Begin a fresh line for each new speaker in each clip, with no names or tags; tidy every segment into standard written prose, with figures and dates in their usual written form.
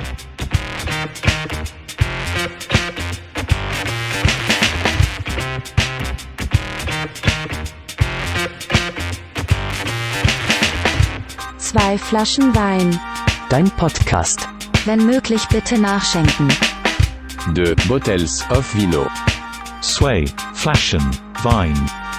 Zwei Flaschen Wein.
Dein Podcast.
Wenn möglich bitte nachschenken.
De Bottles of Vino.
Zwei Flaschen Wein.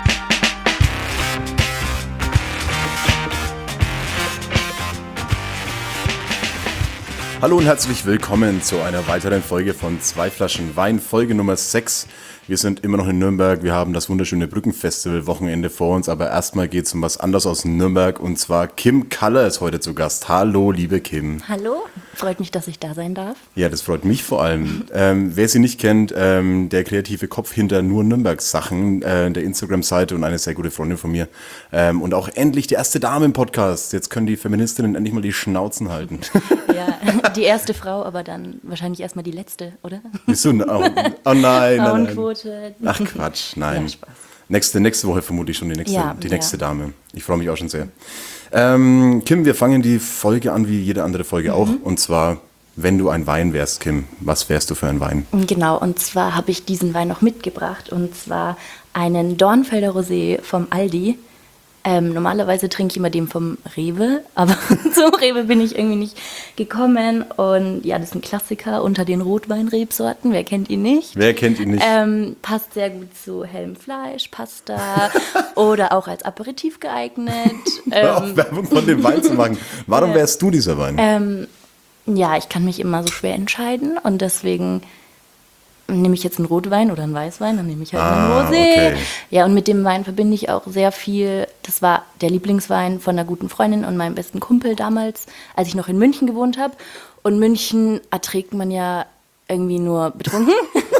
Hallo und herzlich willkommen zu einer weiteren Folge von Zwei Flaschen Wein, Folge Nummer 6. Wir sind immer noch in Nürnberg, wir haben das wunderschöne Brückenfestival-Wochenende vor uns, aber erstmal geht es um was anderes aus Nürnberg und zwar Kim Kaller ist heute zu Gast. Hallo, liebe Kim.
Hallo, freut mich, dass ich da sein darf.
Ja, das freut mich vor allem. Wer sie nicht kennt, der kreative Kopf hinter Nur Nürnberg Sachen, der Instagram-Seite und eine sehr gute Freundin von mir. Und auch endlich die erste Dame im Podcast. Jetzt können die Feministinnen endlich mal die Schnauzen halten.
Ja, die erste Frau, aber dann wahrscheinlich erstmal die letzte, oder?
Wieso? Oh nein.
Frauenquote.
Ach Quatsch, nein.
Ja, Spaß.
Nächste Woche vermutlich schon die nächste
Ja.
Dame. Ich freue mich auch schon sehr. Kim, wir fangen die Folge an wie jede andere Folge auch. Und zwar, wenn du ein Wein wärst, Kim, was wärst du für ein Wein?
Genau, und zwar habe ich diesen Wein noch mitgebracht und zwar einen Dornfelder Rosé vom Aldi. Normalerweise trinke ich immer den vom Rewe, aber zum Rewe bin ich irgendwie nicht gekommen. Und ja, das ist ein Klassiker unter den Rotweinrebsorten. Wer kennt ihn nicht?
Wer kennt ihn nicht?
Passt sehr gut zu hellem Fleisch, Pasta oder auch als Aperitif geeignet.
Hör auf, Werbung von dem Wein zu machen. Warum wärst du dieser Wein?
Ja, ich kann mich immer so schwer entscheiden und deswegen nehme ich jetzt einen Rotwein oder einen Weißwein, dann nehme ich halt einen Rosé.
Okay.
Ja, und mit dem Wein verbinde ich auch sehr viel. Das war der Lieblingswein von einer guten Freundin und meinem besten Kumpel damals, als ich noch in München gewohnt habe. Und München erträgt man ja irgendwie nur betrunken.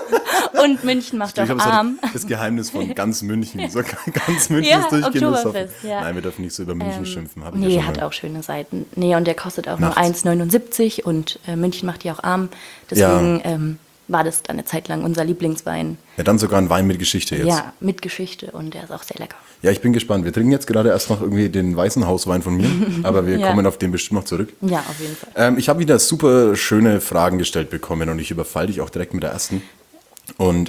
Und München macht auch arm.
Das Geheimnis von ganz München. So, ganz München ist durchgehend.
Oktoberfest, ja.
Nein, wir dürfen nicht so über München schimpfen.
Nee, hat auch schöne Seiten. Nee, und der kostet auch nur 1,79 und München macht die auch arm. Deswegen war das dann eine Zeit lang unser Lieblingswein.
Ja, dann sogar ein Wein mit Geschichte jetzt.
Ja, mit Geschichte und der ist auch sehr lecker.
Ja, ich bin gespannt. Wir trinken jetzt gerade erst noch irgendwie den weißen Hauswein von mir, aber wir kommen auf den bestimmt noch zurück.
Ja, auf jeden Fall.
Ich habe wieder super schöne Fragen gestellt bekommen und ich überfalle dich auch direkt mit der ersten. Und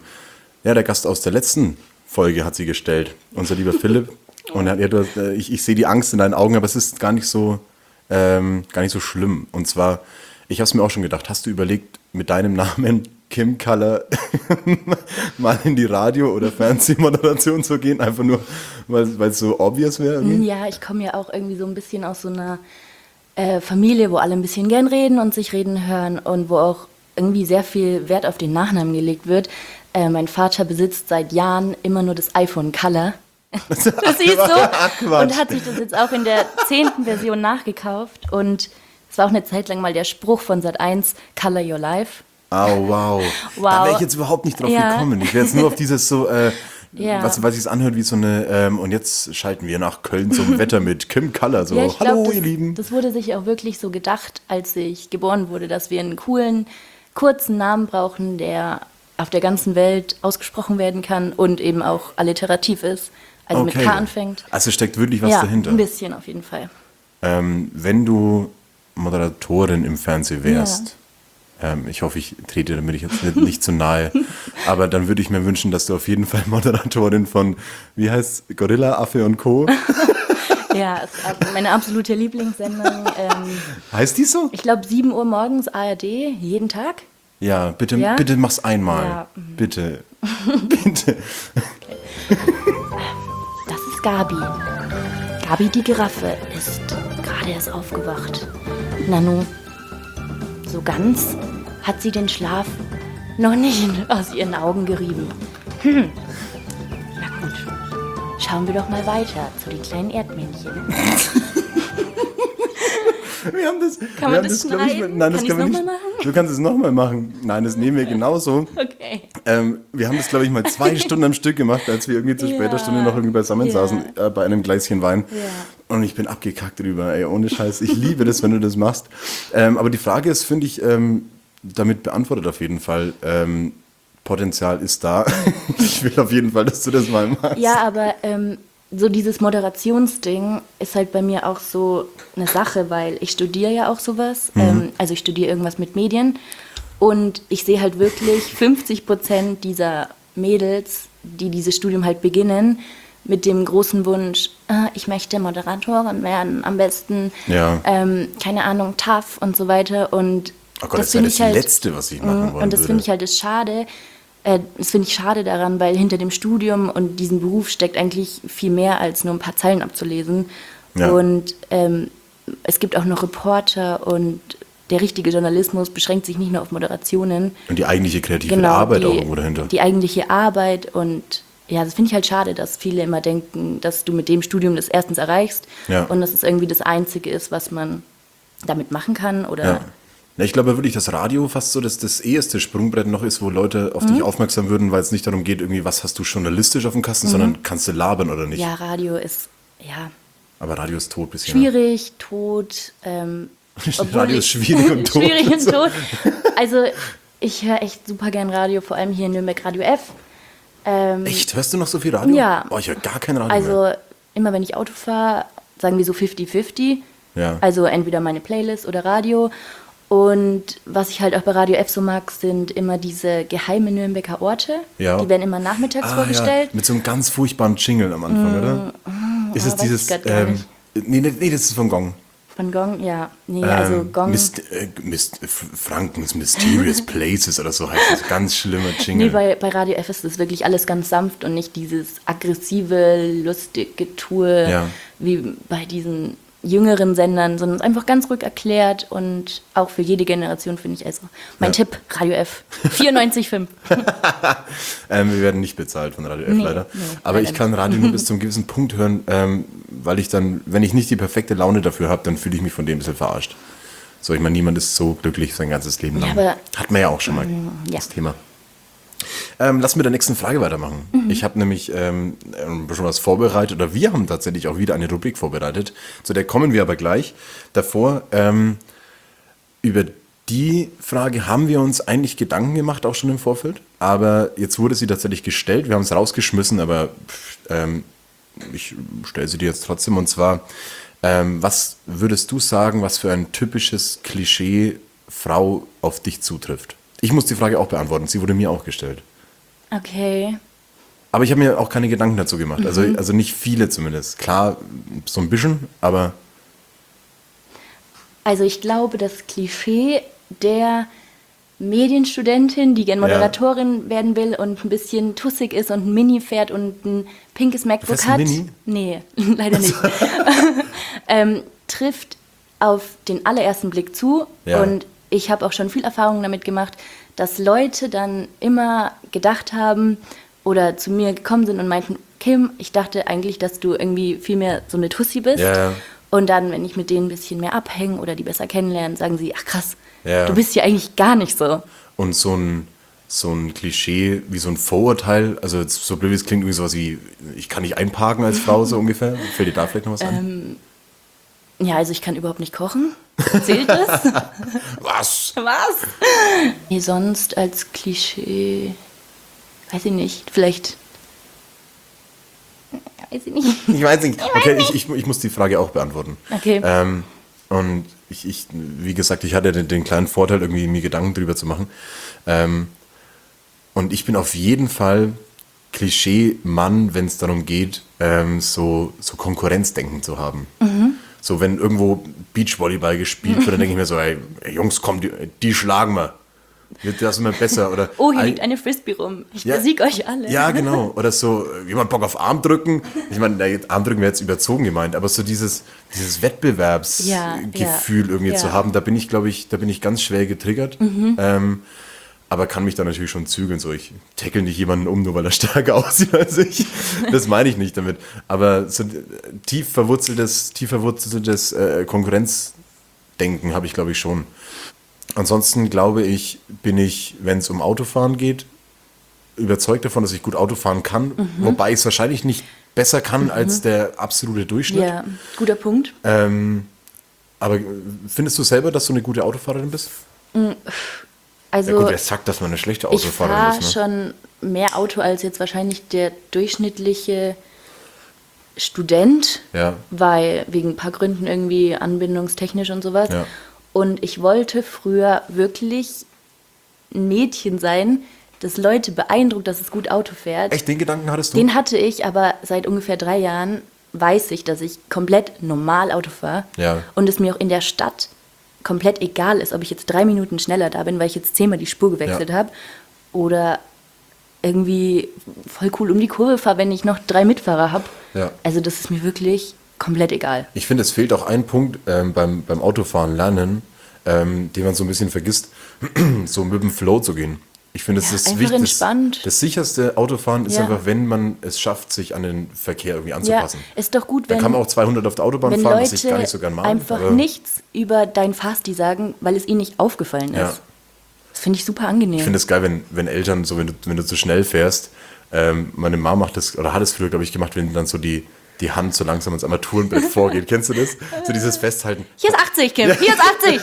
der Gast aus der letzten Folge hat sie gestellt, unser lieber Philipp. Und ich sehe die Angst in deinen Augen, aber es ist gar nicht so schlimm. Und zwar, ich habe es mir auch schon gedacht, hast du überlegt, mit deinem Namen Kim Kaller mal in die Radio- oder Fernsehmoderation zu gehen, einfach nur, weil es so obvious wäre?
Ja, ich komme ja auch irgendwie so ein bisschen aus so einer Familie, wo alle ein bisschen gern reden und sich reden hören und wo auch irgendwie sehr viel Wert auf den Nachnamen gelegt wird. Mein Vater besitzt seit Jahren immer nur das iPhone Color. Das siehst du? Und hat sich das jetzt auch in der 10. Version nachgekauft und es war auch eine Zeit lang mal der Spruch von Sat.1, Color Your Life.
Oh, wow. Da wäre ich jetzt überhaupt nicht drauf gekommen. Ich wäre jetzt nur auf dieses so, was sich anhört wie so eine, und jetzt schalten wir nach Köln zum Wetter mit Kim Kaller. So,
ja,
hallo
glaub,
ihr Lieben.
Das wurde sich auch wirklich so gedacht, als ich geboren wurde, dass wir einen coolen, kurzen Namen brauchen, der auf der ganzen Welt ausgesprochen werden kann und eben auch alliterativ ist. Also mit K anfängt.
Also steckt wirklich was dahinter.
Ja, ein bisschen auf jeden Fall.
Wenn du Moderatorin im Fernsehen wärst, ich hoffe, ich trete damit jetzt nicht zu nahe, aber dann würde ich mir wünschen, dass du auf jeden Fall Moderatorin von, wie heißt Gorilla, Affe und Co.
Ja, ist meine absolute Lieblingssendung.
Heißt die so?
Ich glaube 7 Uhr morgens ARD, jeden Tag.
Ja, bitte mach's einmal. Ja. Bitte. Bitte.
Das ist Gabi. Gabi, die Giraffe, ist gerade erst aufgewacht. Nanu, so ganz hat sie den Schlaf noch nicht aus ihren Augen gerieben. Na gut, schauen wir doch mal weiter zu den kleinen Erdmännchen. Kann man das schneiden?
Nein, das
kann
können wir nicht.
Noch mal machen?
Du kannst es nochmal machen. Nein, das nehmen wir genauso.
Okay.
Wir haben das, glaube ich, mal 2 Stunden am Stück gemacht, als wir irgendwie zu später Stunde noch irgendwie beisammen saßen, bei einem Gläschen Wein. Ja. Und ich bin abgekackt drüber, ey, ohne Scheiß. Ich liebe das, wenn du das machst. Aber die Frage ist, finde ich, damit beantwortet auf jeden Fall. Potenzial ist da. Ich will auf jeden Fall, dass du das mal machst.
Ja, aber so dieses Moderationsding ist halt bei mir auch so eine Sache, weil ich studiere ja auch sowas. Also ich studiere irgendwas mit Medien und ich sehe halt wirklich 50% dieser Mädels, die dieses Studium halt beginnen, mit dem großen Wunsch, ich möchte Moderatorin werden, am besten,
Ja.
keine Ahnung, tough und so weiter. Und
Oh Gott, das wäre das Letzte, was ich machen wollen
und das
würde.
finde ich halt schade. Das finde ich schade daran, weil hinter dem Studium und diesem Beruf steckt eigentlich viel mehr, als nur ein paar Zeilen abzulesen.
Ja.
Und es gibt auch noch Reporter und der richtige Journalismus beschränkt sich nicht nur auf Moderationen.
Und die eigentliche kreative Arbeit auch irgendwo dahinter.
Die eigentliche Arbeit und ja, das finde ich halt schade, dass viele immer denken, dass du mit dem Studium das erstens erreichst
Ja.
und dass es irgendwie das Einzige ist, was man damit machen kann oder
Ja. Ja, ich glaube wirklich, dass Radio fast so das eheste Sprungbrett noch ist, wo Leute auf dich aufmerksam würden, weil es nicht darum geht, irgendwie, was hast du journalistisch auf dem Kasten, sondern kannst du labern oder nicht.
ja, Radio ist ja
Aber Radio ist tot bisher.
schwierig, tot.
Radio ist schwierig und tot.
Schwierig und tot. Also ich höre echt super gern Radio, vor allem hier in Nürnberg Radio F.
Echt? Hörst du noch so viel Radio?
Ja.
Boah, ich höre gar kein Radio mehr.
Also immer wenn ich Auto fahre, sagen wir so 50-50.
Ja.
Also entweder meine Playlist oder Radio. Und was ich halt auch bei Radio F so mag, sind immer diese geheime Nürnberger Orte.
Ja.
Die werden immer nachmittags vorgestellt.
Ja, mit so einem ganz furchtbaren Jingle am Anfang, oder? Ist es
weiß
dieses,
ich grad gar nicht.
nee, das ist von Gong.
Von Gong, ja. Nee, also Gong.
Frankens Mysterious Places oder so heißt das. Ganz schlimmer Jingle.
Nee, bei Radio F ist das wirklich alles ganz sanft und nicht dieses aggressive, lustige Tour
Ja.
wie bei diesen jüngeren Sendern, sondern es ist einfach ganz ruhig erklärt und auch für jede Generation finde ich also. Mein
Ja.
Tipp, Radio F, 94,5.
Wir werden nicht bezahlt von Radio F
Nee,
leider.
nee,
Aber
leider
ich kann Radio nur bis zum gewissen Punkt hören, weil ich dann, wenn ich nicht die perfekte Laune dafür habe, dann fühle ich mich von dem ein bisschen verarscht. So, ich meine, niemand ist so glücklich sein ganzes Leben lang.
aber-
Hat man ja auch schon mal
ja.
das Thema. Lass mit der nächsten Frage weitermachen. Ich habe nämlich schon was vorbereitet, oder wir haben tatsächlich auch wieder eine Rubrik vorbereitet. Zu der kommen wir aber gleich. Davor, über die Frage haben wir uns eigentlich Gedanken gemacht, auch schon im Vorfeld. Aber jetzt wurde sie tatsächlich gestellt. Wir haben es rausgeschmissen, aber ich stelle sie dir jetzt trotzdem. Und zwar, was würdest du sagen, was für ein typisches Klischee Frau auf dich zutrifft? Ich muss die Frage auch beantworten. Sie wurde mir auch gestellt.
Okay.
Aber ich habe mir auch keine Gedanken dazu gemacht. Also nicht viele zumindest. Klar, so ein bisschen, aber
Also ich glaube, das Klischee der Medienstudentin, die gern Moderatorin werden will und ein bisschen tussig ist und ein Mini fährt und ein pinkes MacBook
fährst ein
hat.
Mini?
Nee, leider nicht. Trifft auf den allerersten Blick zu.
Ja.
Und ich habe auch schon viel Erfahrung damit gemacht, dass Leute dann immer gedacht haben oder zu mir gekommen sind und meinten, Kim, ich dachte eigentlich, dass du irgendwie viel mehr so eine Tussi bist.
Ja.
Und dann, wenn ich mit denen ein bisschen mehr abhänge oder die besser kennenlernen, sagen sie, ach krass,
Ja.
du bist ja eigentlich gar nicht so.
und so ein Klischee wie so ein Vorurteil, also jetzt so blöd wie es klingt, irgendwie sowas wie, ich kann nicht einparken als Frau, so ungefähr. Fällt dir da vielleicht noch was ein?
Ja, also ich kann überhaupt nicht kochen. Zählt das?
Was?
Was? Nee, sonst als Klischee, weiß ich nicht, vielleicht, weiß ich nicht.
Ich weiß nicht. Okay, ich muss die Frage auch beantworten.
Okay.
Und wie gesagt, ich hatte den kleinen Vorteil, irgendwie mir Gedanken drüber zu machen. Und ich bin auf jeden Fall Klischee-Mann, wenn es darum geht, so Konkurrenzdenken zu haben. So, wenn irgendwo Beachvolleyball gespielt wird, dann denke ich mir so, ey Jungs, komm, die schlagen wir. Das ist immer besser. Oder
Oh, hier liegt eine Frisbee rum. Ich besiege euch alle.
Ja, genau. Oder so, jemand Bock auf Armdrücken. Ich meine, Armdrücken wäre jetzt überzogen gemeint, aber so dieses Wettbewerbsgefühl irgendwie
ja.
zu haben, da bin ich, glaube ich, ganz schwer getriggert. Aber kann mich da natürlich schon zügeln. So, ich tackle nicht jemanden um, nur weil er stärker aussieht als ich. Das meine ich nicht damit. Aber so tief verwurzeltes Konkurrenzdenken habe ich, glaube ich, schon. Ansonsten glaube ich, bin ich, wenn es um Autofahren geht, überzeugt davon, dass ich gut Auto fahren kann. Wobei ich es wahrscheinlich nicht besser kann als der absolute Durchschnitt.
Ja, guter Punkt.
Aber findest du selber, dass du eine gute Autofahrerin bist?
Also,
Ja gut, wer sagt, dass man eine schlechte
ich
Autofahrerin
fahre
ist? Ne?
schon mehr Auto als jetzt wahrscheinlich der durchschnittliche Student,
Ja.
weil wegen ein paar Gründen irgendwie anbindungstechnisch und sowas.
Ja.
Und ich wollte früher wirklich ein Mädchen sein, das Leute beeindruckt, dass es gut Auto fährt.
Echt, den Gedanken hattest du?
Den hatte ich, aber seit ungefähr 3 Jahren weiß ich, dass ich komplett normal Auto fahre.
Ja.
Und es mir auch in der Stadt komplett egal ist, ob ich jetzt 3 Minuten schneller da bin, weil ich jetzt 10-mal die Spur gewechselt
Ja.
habe. Oder irgendwie voll cool um die Kurve fahre, wenn ich noch 3 Mitfahrer habe.
Ja.
Also das ist mir wirklich komplett egal.
Ich finde, es fehlt auch ein Punkt beim Autofahren lernen, den man so ein bisschen vergisst, so mit dem Flow zu gehen. Ich finde, es
Ja,
ist
einfach
wichtig.
entspannt.
Das sicherste Autofahren ist
Ja.
einfach, wenn man es schafft, sich an den Verkehr irgendwie
Ja,
anzupassen.
ist doch gut,
Da
wenn,
kann man auch 200 auf der Autobahn
wenn
fahren, was ich
Leute
gar nicht so gern mag.
einfach
aber-
nichts über dein Fahrstil sagen, weil es ihnen nicht aufgefallen ist.
Ja.
Das finde ich super angenehm.
Ich finde es geil, wenn Eltern, so wenn du zu schnell fährst, meine Mama macht das, oder hat es früher, glaube ich, gemacht, wenn dann so die Hand so langsam ans Armaturenbrett vorgeht. Kennst du das? So dieses Festhalten.
Hier ist 80, Kim, hier ist 80.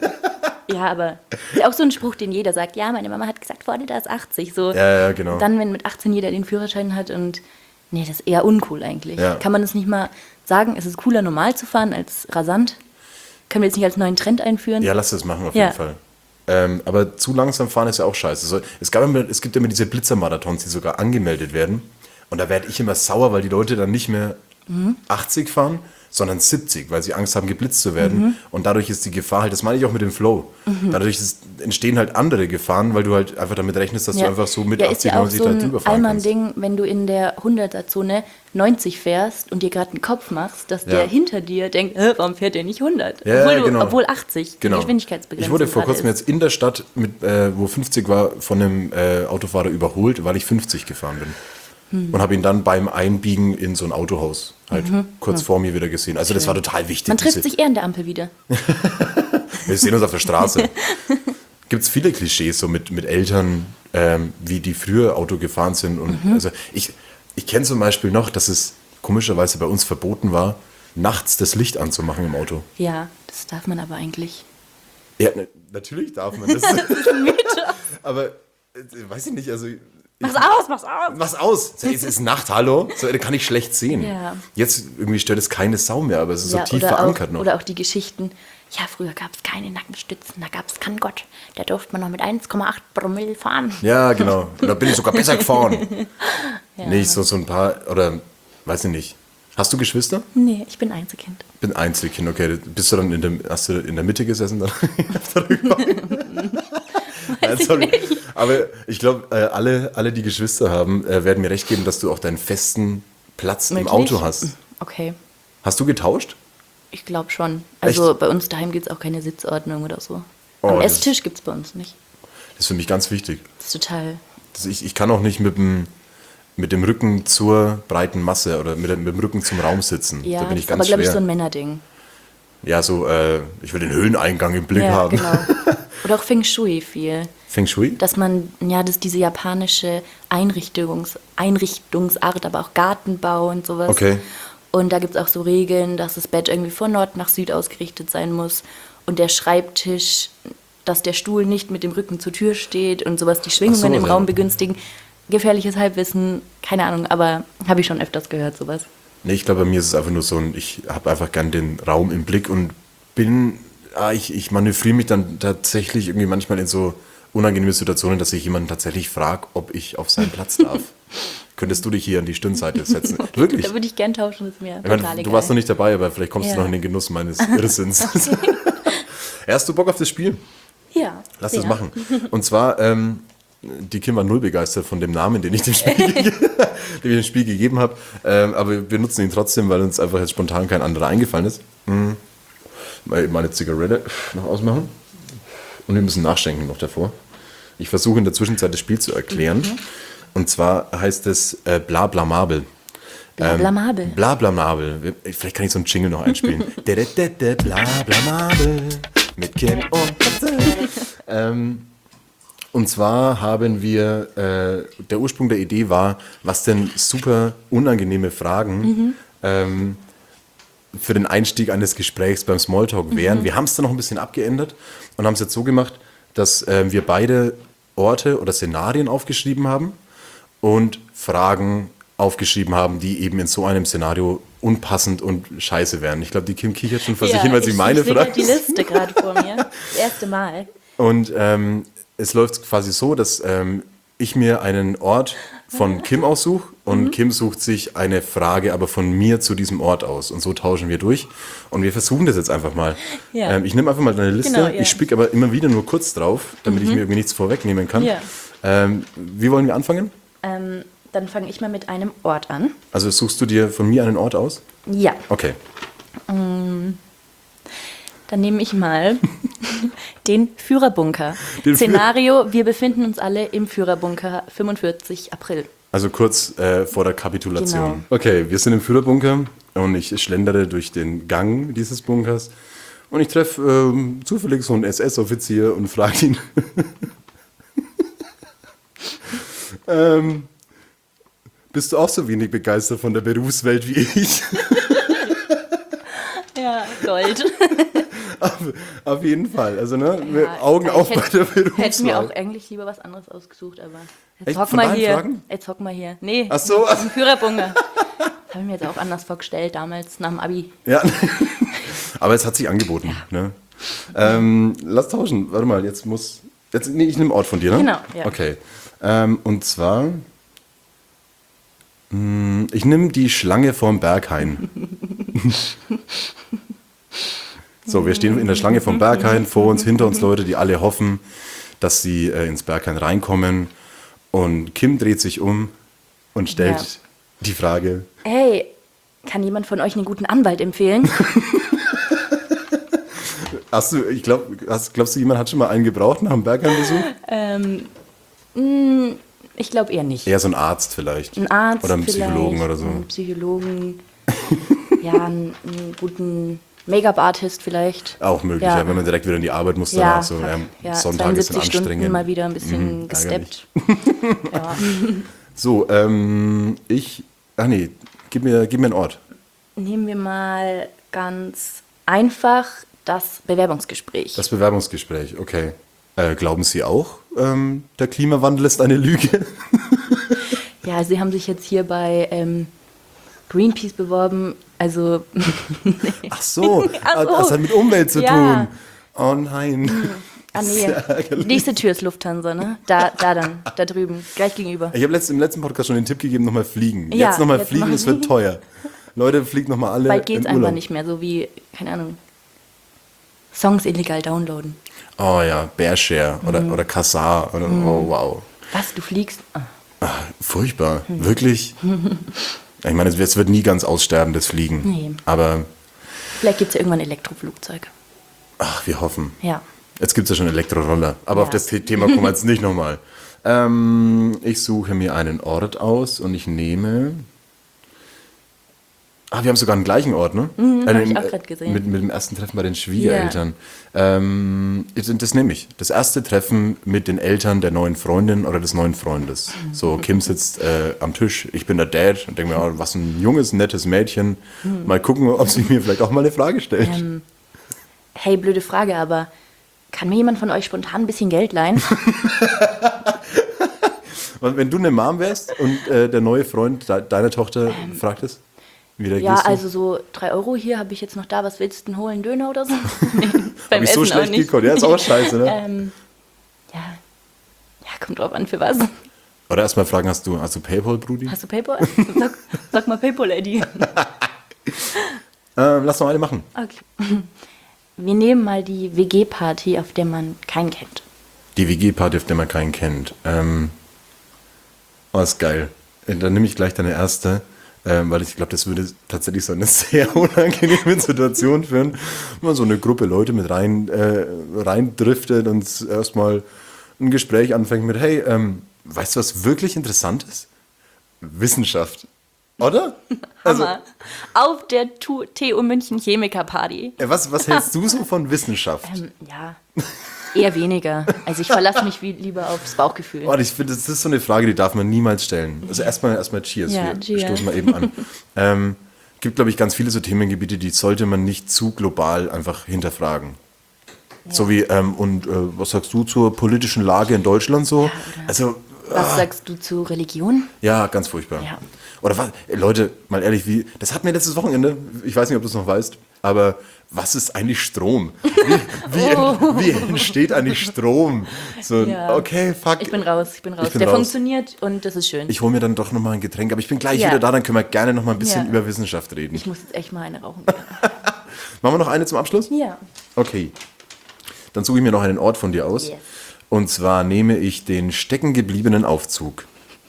Ja, aber ist ja auch so ein Spruch, den jeder sagt. Ja, meine Mama hat gesagt, vorne da ist 80. So.
Ja, genau.
Dann, wenn mit 18 jeder den Führerschein hat und nee, das ist eher uncool eigentlich.
Ja.
Kann man das nicht mal sagen, es ist cooler normal zu fahren als rasant? Können wir jetzt nicht als neuen Trend einführen?
Ja, lass das machen auf
Ja.
jeden Fall. Aber zu langsam fahren ist ja auch scheiße. Es gibt immer diese Blitzermarathons, die sogar angemeldet werden. Und da werde ich immer sauer, weil die Leute dann nicht mehr 80 fahren, sondern 70, weil sie Angst haben, geblitzt zu werden. Und dadurch ist die Gefahr halt, das meine ich auch mit dem Flow. Dadurch entstehen halt andere Gefahren, weil du halt einfach damit rechnest, dass du einfach so mit
ja,
80,
ist ja auch
90
so
halt
ein
drüber fahren kannst.
Allmann-Ding, wenn du in der 100er-Zone 90 fährst und dir gerade einen Kopf machst, dass der hinter dir denkt, warum fährt der nicht 100?
Ja, genau.
Obwohl 80 die
Genau.
Geschwindigkeitsbegrenzung
Ich wurde vor
gerade
kurzem
ist.
jetzt in der Stadt, wo 50 war, von einem Autofahrer überholt, weil ich 50 gefahren bin. Und habe ihn dann beim Einbiegen in so ein Autohaus halt kurz vor mir wieder gesehen. Also das war total wichtig.
Man trifft sich eher an der Ampel wieder.
Wir sehen uns auf der Straße. Gibt es viele Klischees so mit Eltern, wie die früher Auto gefahren sind. Und also ich kenne zum Beispiel noch, dass es komischerweise bei uns verboten war, nachts das Licht anzumachen im Auto.
Ja, das darf man aber eigentlich.
Ja, natürlich darf man das. Aber weiß ich nicht, also...
Mach's aus, mach's aus!
Mach's aus! Es ist Nacht, hallo? So, da kann ich schlecht sehen.
Ja.
Jetzt irgendwie stört es keine Sau mehr, aber es ist so tief
oder
verankert
auch,
noch.
Oder auch die Geschichten, ja, früher gab es keine Nackenstützen, da gab es keinen Gott. Da durfte man noch mit 1,8 Promille fahren.
Ja, genau. Und da bin ich sogar besser gefahren. Nicht so ein paar, oder weiß ich nicht. Hast du Geschwister?
Nee, ich bin Einzelkind.
Ich bin Einzelkind, okay. Bist du dann hast du in der Mitte gesessen? Dann auf der Rückbank? Nein, sorry. Aber ich glaube, alle, die Geschwister haben, werden mir recht geben, dass du auch deinen festen Platz im
Wirklich?
Auto hast.
Okay,
Hast du getauscht?
ich glaube schon. Also
Echt?
bei uns daheim gibt es auch keine Sitzordnung oder so.
Oh,
Am
das-
Esstisch gibt es bei uns nicht.
Das ist für mich ganz wichtig.
Das ist total...
Ich kann auch nicht mit dem Rücken zur breiten Masse oder mit dem Rücken zum Raum sitzen.
Ja,
da bin
das
ich
ist aber,
ganz
glaube ich,
schwer.
so ein Männerding.
Ja, so, ich will den Höheneingang im Blick
Ja,
haben.
genau. Oder auch Feng Shui viel.
Feng Shui?
Dass man, ja, das ist diese japanische Einrichtungsart, aber auch Gartenbau und sowas.
Okay.
Und da gibt es auch so Regeln, dass das Bett irgendwie von Nord nach Süd ausgerichtet sein muss. Und der Schreibtisch, dass der Stuhl nicht mit dem Rücken zur Tür steht und sowas, die Schwingungen
Ach so,
im
ja.
Raum begünstigen. Gefährliches Halbwissen, keine Ahnung, aber habe ich schon öfters gehört, sowas.
Nee, ich glaube, bei mir ist es einfach nur so, ich habe einfach gern den Raum im Blick und ich manövriere mich dann tatsächlich irgendwie manchmal in so unangenehme Situationen, dass ich jemanden tatsächlich frage, ob ich auf seinen Platz darf. Könntest du dich hier an die Stirnseite setzen? Wirklich?
Da würde ich gern tauschen, das ist mir
Ich
total
meine,
egal.
du warst noch nicht dabei, aber vielleicht kommst du
Ja.
noch in den Genuss meines Irrsinns. Hast du Bock auf das Spiel?
Ja.
Lass
sehr.
das machen. Und zwar, die Kim war null begeistert von dem Namen, den ich dem Spiel gegeben habe. Aber wir nutzen ihn trotzdem, weil uns einfach jetzt spontan kein anderer eingefallen ist. Mal eben eine Zigarette noch ausmachen. Und wir müssen nachschenken noch davor. Ich versuche in der Zwischenzeit das Spiel zu erklären. Und zwar heißt es Blablamabel.
Blablamabel.
Blablamabel. Vielleicht kann ich so einen Jingle noch einspielen. Blablamabel mit Kim und Katze. Und zwar haben wir, der Ursprung der Idee war, was denn super unangenehme Fragen für den Einstieg eines Gesprächs beim Smalltalk wären. Wir haben es dann noch ein bisschen abgeändert und haben es jetzt so gemacht, dass wir beide Orte oder Szenarien aufgeschrieben haben und Fragen aufgeschrieben haben, die eben in so einem Szenario unpassend und scheiße wären. Ich glaube, die Kim kichert schon vor sich hin, weil sie meine
Ich sehe
fragt.
die Liste gerade vor mir. Das erste Mal.
Und es läuft quasi so, dass ich mir einen Ort von Kim aussuche und Kim sucht sich eine Frage aber von mir zu diesem Ort aus. Und so tauschen wir durch. Und wir versuchen das jetzt einfach mal.
Ja.
Ich nehme einfach mal deine Liste.
Genau, ja.
Ich spicke aber immer wieder nur kurz drauf, damit ich mir irgendwie nichts vorwegnehmen kann.
Ja.
Wie wollen wir anfangen?
Dann fange ich mal mit einem Ort an.
Also suchst du dir von mir einen Ort aus?
Ja,
Okay.
dann nehme ich mal den Führerbunker.
Den
Szenario, wir befinden uns alle im Führerbunker, 45 April.
Also kurz vor der Kapitulation.
Genau.
Okay, wir sind im Führerbunker und ich schlendere durch den Gang dieses Bunkers und ich treffe zufällig so einen SS-Offizier und frage ihn, bist du auch so wenig begeistert von der Berufswelt wie ich?
Ja, Gold.
Auf jeden Fall. Also, ne,
Ja,
Augen
ich
auf bei der
hätte mir
Berufswahl.
auch eigentlich lieber was anderes ausgesucht, aber jetzt
Echt?
hock
Von
mal
allen
hier.
Fragen?
Jetzt hock mal hier. Nee,
Ach so.
im Führerbunker. Das habe ich mir jetzt auch anders vorgestellt, damals nach dem Abi.
Ja, aber es hat sich angeboten. Ne? Lass tauschen. Warte mal, ich nehme Ort von dir, ne?
Genau, ja.
Okay. Und zwar, ich nehme die Schlange vorm Berghain. So, wir stehen in der Schlange vom Berghain, vor uns, hinter uns Leute, die alle hoffen, dass sie ins Berghain reinkommen. Und Kim dreht sich um und stellt
Ja.
die Frage,
Hey, kann jemand von euch einen guten Anwalt empfehlen?
glaubst du, jemand hat schon mal einen gebraucht nach dem Berghain-Besuch?
Ich glaube eher nicht.
Eher so ein Arzt vielleicht.
Ein Arzt
oder ein
vielleicht,
Psychologen oder so.
Ein Psychologen. Ja, einen guten Make-up-Artist vielleicht.
Auch möglich,
Ja.
ja, wenn man direkt wieder in die Arbeit muss,
Ja,
danach so,
ja,
Sonntag ist
72 Stunden
anstrengend.
mal wieder ein bisschen gesteppt. Ja.
So, gib mir einen Ort.
Nehmen wir mal ganz einfach das Bewerbungsgespräch.
Das Bewerbungsgespräch, okay. Glauben Sie auch, der Klimawandel ist eine Lüge?
Ja, Sie haben sich jetzt hier bei Greenpeace beworben. Also,
Ach so,
Ach so.
das hat mit Umwelt zu
Ja.
tun. Oh nein.
nee,
Sehr ärgerlich.
nächste Tür ist Lufthansa, ne? Da drüben, gleich gegenüber.
Ich habe im letzten Podcast schon den Tipp gegeben, nochmal fliegen.
Ja,
Jetzt nochmal
jetzt
fliegen,
mal-
es wird teuer. Leute, fliegt nochmal alle
Bald geht's
in Urlaub.
einfach nicht mehr, so wie, keine Ahnung, Songs illegal downloaden.
Oh ja, Bearshare oder Kazaa. Oder, Oh wow.
Was, du fliegst? Ah.
Furchtbar, wirklich. Ich meine, es wird nie ganz aussterben, das Fliegen.
Nee.
Aber
Vielleicht gibt's ja irgendwann Elektroflugzeuge.
wir hoffen.
Ja.
Jetzt gibt es ja schon Elektroroller. Aber
Ja.
auf das Thema kommen wir jetzt nicht nochmal. Ich suche mir einen Ort aus und ich nehme... wir haben sogar einen gleichen Ort, ne?
hab ich auch grad gesehen.
Mit dem ersten Treffen bei den Schwiegereltern. Das nehme ich. Das erste Treffen mit den Eltern der neuen Freundin oder des neuen Freundes. So, Kim sitzt am Tisch, ich bin der Dad und denke mir, oh, was ein junges, nettes Mädchen. Mal gucken, ob sie mir vielleicht auch mal eine Frage stellt.
Hey, blöde Frage, aber kann mir jemand von euch spontan ein bisschen Geld leihen?
Und wenn du eine Mom wärst und der neue Freund deiner Tochter fragt es, wie
Ja,
reagierst du?
also so 3 Euro hier habe ich jetzt noch da. Was willst du denn holen? Döner oder so? Nee,
Hab
beim
ich so
Essen auch
schlecht
nicht.
gekonnt? Ja, ist auch scheiße, ne?
Ja, kommt drauf an, für was.
Oder erstmal fragen, hast du PayPal, Brudi?
Hast du PayPal? Sag mal PayPal, Eddie.
Lass noch eine machen.
Okay. Wir nehmen mal die WG-Party, auf der man keinen kennt.
Die WG-Party, auf der man keinen kennt. Ist geil. Dann nehme ich gleich deine erste, weil ich glaube, das würde tatsächlich so eine sehr unangenehme Situation führen, wenn man so eine Gruppe Leute mit reindriftet und erstmal ein Gespräch anfängt mit, hey, weißt du, was wirklich interessant ist? Wissenschaft. Oder? Also,
Hammer. Auf der TU München Chemiker-Party.
was hältst du so von Wissenschaft?
Ja, eher weniger. Also ich verlasse mich lieber aufs Bauchgefühl.
Oh, ich finde, das ist so eine Frage, die darf man niemals stellen. Also erstmal Cheers.
Ja,
Wir
cheers.
stoßen mal eben an. Gibt, glaube ich, ganz viele so Themengebiete, die sollte man nicht zu global einfach hinterfragen. Ja. So wie, was sagst du zur politischen Lage in Deutschland so? Also,
Was sagst du zu Religion?
Ja, ganz furchtbar.
Ja.
Oder was, Leute, mal ehrlich, das hatten wir letztes Wochenende, ich weiß nicht, ob du es noch weißt, aber was ist eigentlich Strom? Wie entsteht eigentlich Strom? So,
Ja.
okay, fuck.
Ich bin raus. Der funktioniert und das ist schön.
Ich hole mir dann doch nochmal ein Getränk, aber ich bin gleich
Ja.
wieder da, dann können wir gerne nochmal ein bisschen
Ja.
über Wissenschaft reden.
Ich muss jetzt echt mal eine rauchen.
Machen wir noch eine zum Abschluss?
Ja.
Okay. Dann suche ich mir noch einen Ort von dir aus.
Yes.
Und zwar nehme ich den steckengebliebenen Aufzug.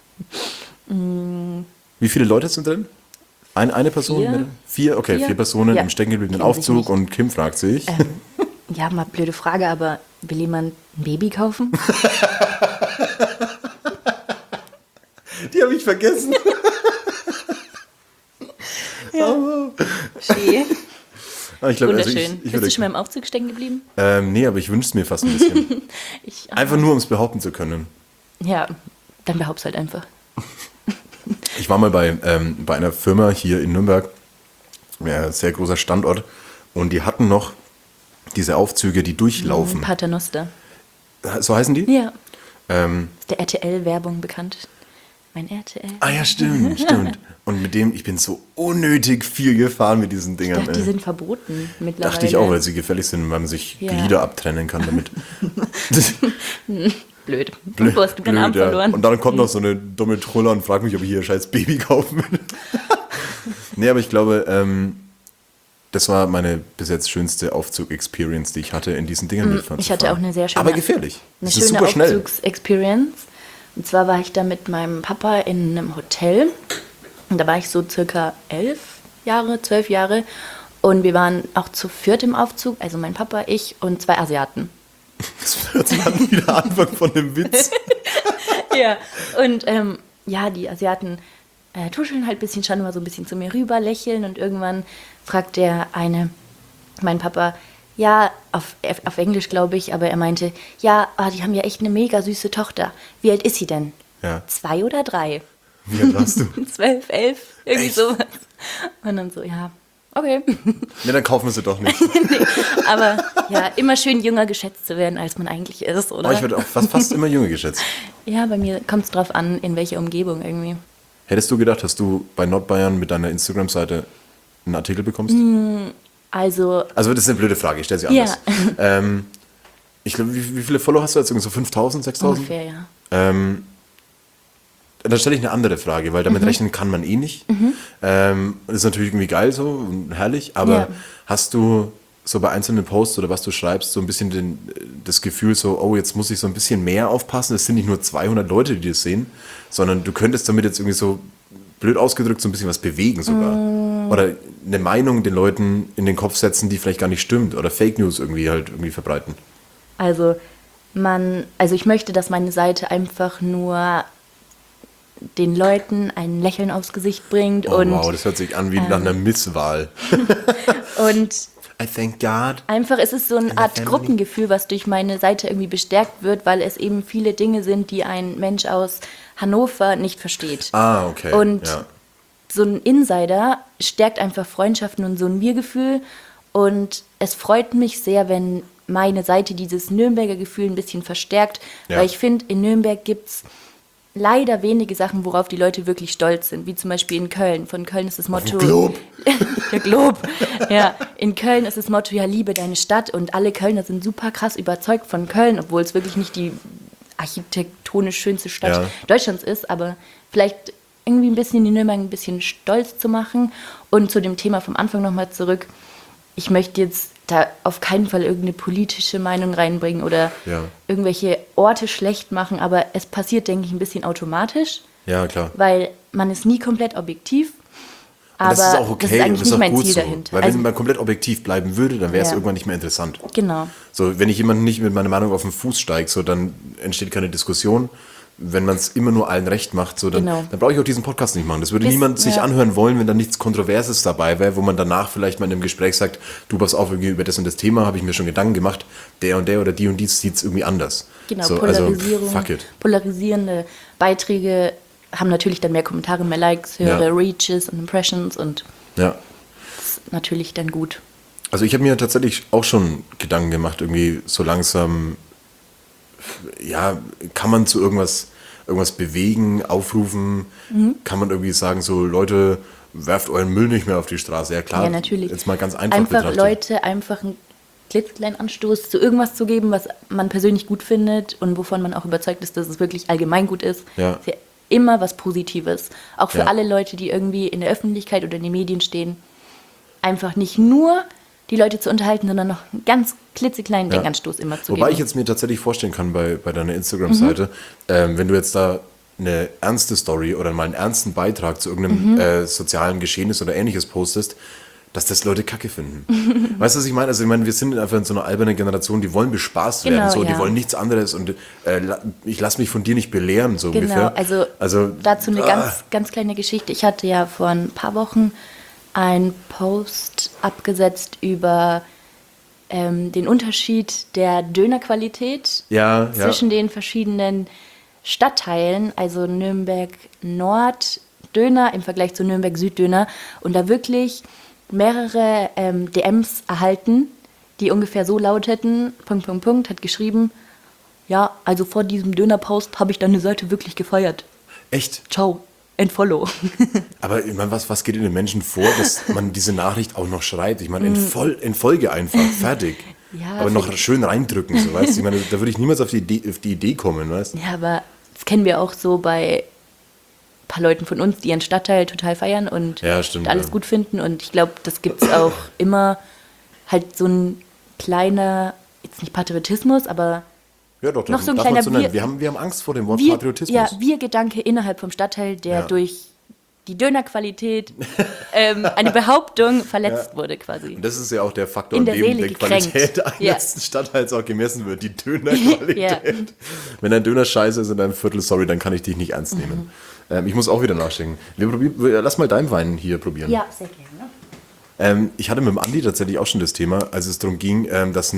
Wie viele Leute sind drin? Eine Person?
4.
Mehr? 4? Okay, 4
4.
Personen
Ja.
im steckengebliebenen
Kennen sich
Aufzug
nicht.
und Kim fragt sich.
Ja, mal blöde Frage, aber will jemand ein Baby kaufen?
Die habe ich vergessen.
Schön.
Ich glaube, also
Wunderschön.
ich
Bist du schon mal im Aufzug stecken geblieben?
nee, aber ich wünsche es mir fast ein bisschen. Einfach nur, um es behaupten zu können.
Ja, dann behaupt's halt einfach.
Ich war mal bei einer Firma hier in Nürnberg, sehr großer Standort, und die hatten noch diese Aufzüge, die durchlaufen.
Paternoster.
So heißen die?
Ja.
Ähm,
Der RTL-Werbung bekannt. Mein RTL.
ja, stimmt. Und mit dem, ich bin so unnötig viel gefahren mit diesen
Ich
Dingern.
dachte, die sind verboten mittlerweile.
Dachte ich auch, weil sie gefährlich sind, weil man sich
Ja.
Glieder abtrennen kann damit.
Blöd. Du hast den Arm
ja.
verloren.
Und dann kommt noch so eine dumme Truller und fragt mich, ob ich hier ein scheiß Baby kaufen will. Nee, aber ich glaube, das war meine bis jetzt schönste Aufzug-Experience, die ich hatte, in diesen Dingern mitfahren
Ich
zu
hatte
fahren.
auch eine sehr schöne,
Aber gefährlich.
eine
Das ist
schöne
super schnell.
Aufzugs-Experience. Und zwar war ich da mit meinem Papa in einem Hotel. Und da war ich so circa 12 Jahre. Und wir waren auch zu viert im Aufzug. Also mein Papa, ich und 2 Asiaten.
Das hört sich an wie der Anfang von dem Witz.
Ja, und ja, die Asiaten tuscheln halt ein bisschen, schauen immer so ein bisschen zu mir rüber, lächeln und irgendwann fragt der eine, mein Papa, ja, auf Englisch glaube ich, aber er meinte, ja, die haben ja echt eine mega süße Tochter. Wie alt ist sie denn?
Ja.
2 oder 3?
Wie alt warst du?
12, 11, irgendwie
Echt?
sowas. Und dann so, ja, okay.
Ne, dann kaufen wir sie doch nicht.
Aber ja, immer schön jünger geschätzt zu werden, als man eigentlich ist, oder?
Aber ich werde auch fast immer jünger geschätzt.
Ja, bei mir kommt es drauf an, in welcher Umgebung irgendwie.
Hättest du gedacht, dass du bei Nordbayern mit deiner Instagram-Seite einen Artikel bekommst?
Also,
Also das ist eine blöde Frage, ich stelle sie
Ja.
anders. Ich glaube, wie viele Follower hast du jetzt? Irgendwie so 5.000, 6.000?
ungefähr, ja.
Dann stelle ich eine andere Frage, weil damit rechnen kann man eh nicht. Das ist natürlich irgendwie geil so und herrlich, aber
Ja.
hast du so bei einzelnen Posts oder was du schreibst, so ein bisschen das Gefühl so, oh, jetzt muss ich so ein bisschen mehr aufpassen, es sind nicht nur 200 Leute, die das sehen, sondern du könntest damit jetzt irgendwie so, blöd ausgedrückt, so ein bisschen was bewegen sogar. Oder eine Meinung den Leuten in den Kopf setzen, die vielleicht gar nicht stimmt, oder Fake News irgendwie verbreiten.
Also ich möchte, dass meine Seite einfach nur den Leuten ein Lächeln aufs Gesicht bringt
Oh,
und,
wow, das hört sich an wie nach einer Misswahl.
und
I thank God.
einfach ist es so eine Art
family.
Gruppengefühl, was durch meine Seite irgendwie bestärkt wird, weil es eben viele Dinge sind, die ein Mensch aus Hannover nicht versteht.
Ah, okay.
Und
ja.
so ein Insider stärkt einfach Freundschaften und so ein Wir-Gefühl. Und es freut mich sehr, wenn meine Seite dieses Nürnberger Gefühl ein bisschen verstärkt.
Ja.
Weil ich finde, in Nürnberg gibt es leider wenige Sachen, worauf die Leute wirklich stolz sind. Wie zum Beispiel in Köln. Von Köln ist das Motto...
Glob.
Der Glob. Ja, in Köln ist das Motto, ja, liebe deine Stadt. Und alle Kölner sind super krass überzeugt von Köln, obwohl es wirklich nicht die architektonisch schönste Stadt
Ja.
Deutschlands ist. Aber vielleicht irgendwie ein bisschen die Nürnberg ein bisschen stolz zu machen. Und zu dem Thema vom Anfang nochmal zurück. Ich möchte jetzt da auf keinen Fall irgendeine politische Meinung reinbringen oder
Ja.
irgendwelche Orte schlecht machen. Aber es passiert, denke ich, ein bisschen automatisch,
Ja, klar.
weil man ist nie komplett objektiv. Aber
Und das ist auch okay,
das ist eigentlich
und das ist
nicht
auch
mein
gut
Ziel
so.
dahinter.
Weil
Also,
wenn man komplett objektiv bleiben würde, dann wäre es
Ja.
irgendwann nicht mehr interessant.
genau.
So, wenn ich jemanden nicht mit meiner Meinung auf den Fuß steige, so, dann entsteht keine Diskussion. Wenn man es immer nur allen recht macht, so, dann,
Genau.
dann brauche ich auch diesen Podcast nicht machen. Das würde
Das-
niemand sich
ja.
anhören wollen, wenn da nichts Kontroverses dabei wäre, wo man danach vielleicht mal in einem Gespräch sagt, du pass auf, irgendwie über das und das Thema habe ich mir schon Gedanken gemacht, der und der oder die und die sieht es irgendwie anders.
Genau,
so,
Polarisierung,
Also, fuck it.
polarisierende Beiträge haben natürlich dann mehr Kommentare, mehr Likes, höhere
Ja.
Reaches und Impressions und
Ja.
das ist natürlich dann gut.
Also ich habe mir tatsächlich auch schon Gedanken gemacht, irgendwie so langsam, ja, kann man zu irgendwas irgendwas bewegen, aufrufen? Kann man irgendwie sagen, so Leute, werft euren Müll nicht mehr auf die Straße? Ja klar,
Ja, natürlich.
jetzt mal ganz einfach
Einfach
betrachtet.
Leute einfach einen klitzekleinen Anstoß zu irgendwas zu geben, was man persönlich gut findet und wovon man auch überzeugt ist, dass es wirklich allgemein gut ist.
Ja.
Ist ja immer was Positives. Auch für
Ja.
alle Leute, die irgendwie in der Öffentlichkeit oder in den Medien stehen. Einfach nicht nur die Leute zu unterhalten, sondern noch einen ganz klitzekleinen Denkanstoß immer zu
Wobei ich
geben.
jetzt mir tatsächlich vorstellen kann bei deiner Instagram-Seite, wenn du jetzt da eine ernste Story oder mal einen ernsten Beitrag zu irgendeinem sozialen Geschehnis oder ähnliches postest, dass das Leute kacke finden. Weißt du, was ich meine? Also ich meine, wir sind einfach in so einer albernen Generation, die wollen bespaßt werden,
Genau,
so, die
ja.
wollen nichts anderes und ich lasse mich von dir nicht belehren, so
Genau,
ungefähr.
also dazu eine ganz kleine Geschichte. Ich hatte ja vor ein paar Wochen einen Post abgesetzt über den Unterschied der Dönerqualität
Ja, ja.
zwischen den verschiedenen Stadtteilen, also Nürnberg Nord Döner im Vergleich zu Nürnberg Süd Döner, und da wirklich mehrere DMs erhalten, die ungefähr so lauteten, ... hat geschrieben, ja, also vor diesem Döner-Post habe ich deine Seite wirklich gefeiert.
Echt?
Ciao, entfollow.
Aber ich meine, was geht in den Menschen vor, dass man diese Nachricht auch noch schreibt? Ich meine, in Folge einfach, fertig.
Ja,
aber noch
fertig.
schön reindrücken, so, weißt du? Ich meine, da würde ich niemals auf die Idee kommen, weißt du?
Ja, aber das kennen wir auch so bei ein paar Leuten von uns, die ihren Stadtteil total feiern und
Ja, stimmt,
alles
ja.
gut finden. Und ich glaube, das gibt es auch immer halt so ein kleiner, jetzt nicht Patriotismus, aber
Ja, doch,
Noch so ein
darf man
kleiner
so nennen. Wir haben Angst vor dem Wort Patriotismus.
Ja, Wir-Gedanke innerhalb vom Stadtteil, der
Ja.
durch die Dönerqualität eine Behauptung verletzt wurde quasi.
Und das ist ja auch der Faktor,
In
an
der
dem
Seele
der
gekränkt.
Qualität eines
Ja.
Stadtteils auch gemessen wird, die Dönerqualität.
Ja.
Wenn ein Döner scheiße ist in deinem Viertel, sorry, dann kann ich dich nicht ernst nehmen. Ich muss auch wieder nachschenken. Lass mal deinen Wein hier probieren.
Ja, sehr gerne.
Ich hatte mit dem Andi tatsächlich auch schon das Thema, als es darum ging, dass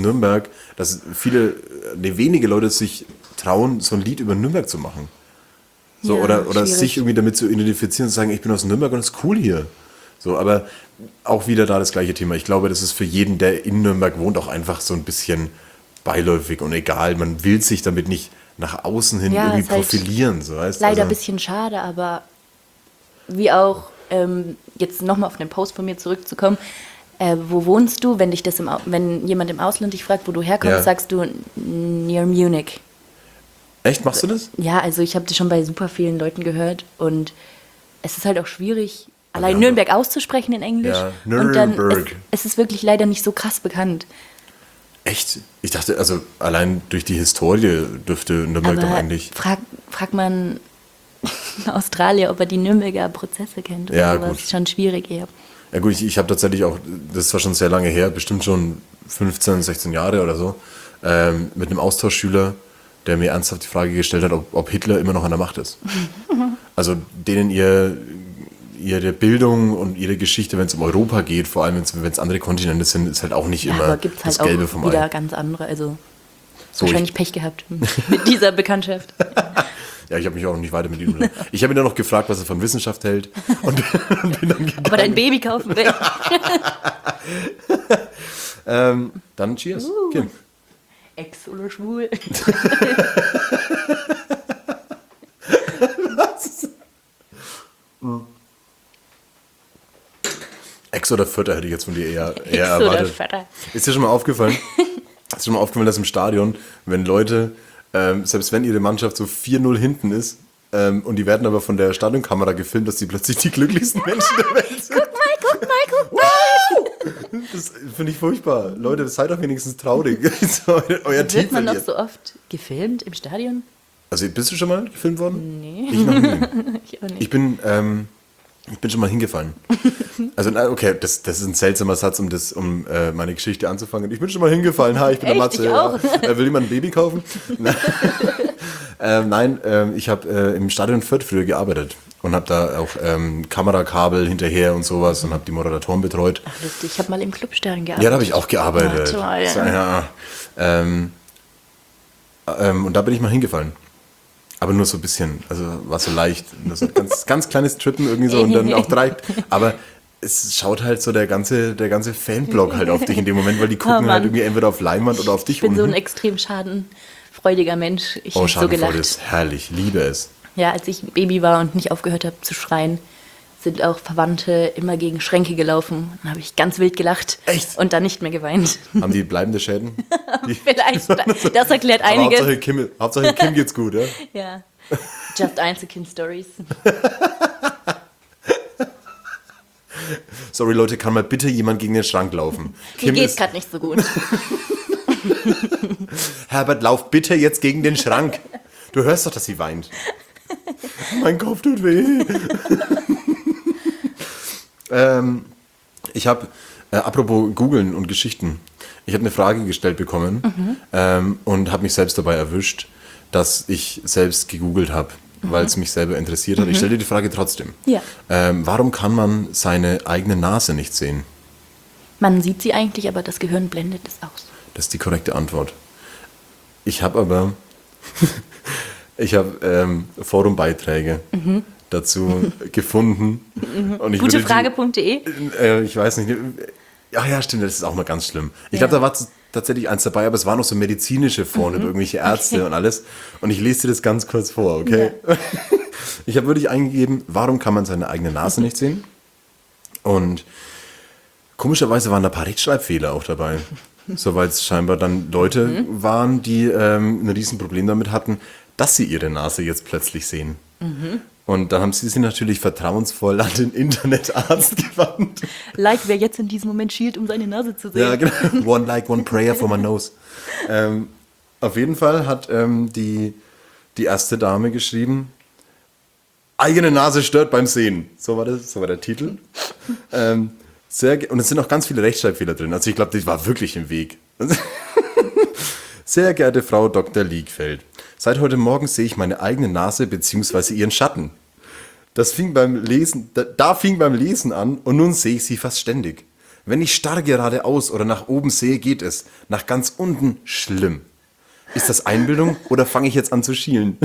wenige Leute sich trauen, so ein Lied über Nürnberg zu machen. So,
Ja,
oder
schwierig.
sich irgendwie damit zu identifizieren und zu sagen, ich bin aus Nürnberg und es ist cool hier. So, aber auch wieder da das gleiche Thema. Ich glaube, das ist für jeden, der in Nürnberg wohnt, auch einfach so ein bisschen beiläufig und egal. Man will sich damit nicht nach außen hin
Ja,
irgendwie
ist halt
profilieren. So, weißt?
Leider ein
Also,
bisschen schade, aber wie auch, jetzt nochmal auf den Post von mir zurückzukommen, wo wohnst du, wenn jemand im Ausland dich fragt, wo du herkommst,
Ja.
sagst du near Munich.
echt, machst du das?
Ja, also ich habe das schon bei super vielen Leuten gehört und es ist halt auch schwierig, allein
haben
Nürnberg auszusprechen in Englisch.
Ja,
Und dann
Nürnberg.
es ist wirklich leider nicht so krass bekannt.
Echt? Ich dachte, also allein durch die Historie dürfte Nürnberg doch
Aber
eigentlich...
frag man Australier, ob er die Nürnberger Prozesse kennt oder
Ja,
sowas.
gut.
Ist schon schwierig eher.
Ja gut, ich habe tatsächlich auch, das war schon sehr lange her, bestimmt schon 15, 16 Jahre oder so, mit einem Austauschschüler, der mir ernsthaft die Frage gestellt hat, ob Hitler immer noch an der Macht ist. Also denen ihre Bildung und ihre Geschichte, wenn es um Europa geht, vor allem wenn es andere Kontinente sind, ist halt auch nicht
Ja,
immer
aber gibt es
das
halt
Gelbe
auch
vom
wieder
Ei.
ganz andere. Also
So,
wahrscheinlich Pech gehabt mit dieser Bekanntschaft.
Ja, ich habe mich auch noch nicht weiter mit ihm. Ich habe ihn dann noch gefragt, was er von Wissenschaft hält und bin dann gegangen.
Ob er dein Baby kaufen will.
Dann cheers. Okay.
Ex oder schwul.
Ex oder Vierter hätte ich jetzt von dir eher
Ex oder
erwartet.
Vetter.
Ist dir schon mal aufgefallen? Ist dir schon mal aufgefallen, dass im Stadion, wenn Leute, selbst wenn ihre Mannschaft so 4-0 hinten ist, und die werden aber von der Stadionkamera gefilmt, dass die plötzlich die glücklichsten Menschen der Welt sind.
Guck mal.
Das finde ich furchtbar. Leute, seid doch wenigstens traurig. Euer Team
Wird man noch
verliert.
so oft gefilmt im Stadion?
Also bist du schon mal gefilmt worden?
Nee.
Ich noch nie.
Ich auch nicht.
Ich bin schon mal hingefallen. Also, okay, das ist ein seltsamer Satz, um meine Geschichte anzufangen. Ich bin schon mal hingefallen. Hi, ich bin der
Echt?
Matze.
Ich auch.
Ja. Will jemand ein Baby kaufen? Nein, ich habe im Stadion Fürth früher gearbeitet und habe da auch Kamerakabel hinterher und sowas und habe die Moderatoren betreut.
Ach, lustig. Ich habe mal im Clubstern gearbeitet.
Ja, da habe ich auch gearbeitet.
Ah, toll.
So, ja. Und da bin ich mal hingefallen. Aber nur so ein bisschen, also war so leicht. Nur so ganz, ganz kleines Trippen irgendwie so und dann auch direkt. Aber es schaut halt so der ganze Fanblock halt auf dich in dem Moment, weil die gucken
Mann.
halt irgendwie entweder auf Leinwand oder auf dich
Ich bin so ein
unten.
extrem schadenfreudiger Mensch. Ich
Oh,
hab so
Schadenfreude
gelacht.
ist herrlich, liebe es.
Ja, als ich Baby war und nicht aufgehört habe zu schreien, sind auch Verwandte immer gegen Schränke gelaufen. Dann habe ich ganz wild gelacht.
Echt?
Und dann nicht mehr geweint.
Haben die bleibende Schäden?
Vielleicht, das erklärt
Aber
einiges.
Hauptsache Kim geht's gut, ja?
Ja. Just Einzelkind-Stories.
Sorry Leute, kann mal bitte jemand gegen den Schrank laufen?
Mir geht's gerade nicht so gut.
Herbert, lauf bitte jetzt gegen den Schrank. Du hörst doch, dass sie weint. Mein Kopf tut weh. Ich habe, apropos Googeln und Geschichten, ich habe eine Frage gestellt bekommen und habe mich selbst dabei erwischt, dass ich selbst gegoogelt habe, weil es mich selber interessiert hat. Ich stelle dir die Frage trotzdem.
Ja.
Warum kann man seine eigene Nase nicht sehen?
Man sieht sie eigentlich, aber das Gehirn blendet es aus.
Das ist die korrekte Antwort. Ich habe aber Forumbeiträge dazu gefunden. Und ich würde
Gutefrage.de.
ich weiß nicht. Ach ja, stimmt, das ist auch mal ganz schlimm. Ich glaube, da war tatsächlich eins dabei, aber es waren noch so medizinische Foren über irgendwelche Ärzte und alles. Und ich lese dir das ganz kurz vor, okay? Ja. Ich habe wirklich eingegeben, warum kann man seine eigene Nase nicht sehen? Und komischerweise waren da ein paar Rechtschreibfehler auch dabei. So, weil es scheinbar dann Leute waren, die ein Riesenproblem damit hatten, dass sie ihre Nase jetzt plötzlich sehen. Und dann haben sie sich natürlich vertrauensvoll an den Internetarzt gewandt.
Like, wer jetzt in diesem Moment schielt, um seine Nase zu sehen.
Ja, genau. One like, one prayer for my nose. Auf jeden Fall hat die erste Dame geschrieben, eigene Nase stört beim Sehen. So war der Titel. Und es sind auch ganz viele Rechtschreibfehler drin. Also ich glaube, das war wirklich im Weg. Sehr geehrte Frau Dr. Liegfeld, seit heute Morgen sehe ich meine eigene Nase bzw. ihren Schatten. Da fing beim Lesen an und nun sehe ich sie fast ständig. Wenn ich starr geradeaus oder nach oben sehe, geht es. Nach ganz unten schlimm. Ist das Einbildung oder fange ich jetzt an zu schielen?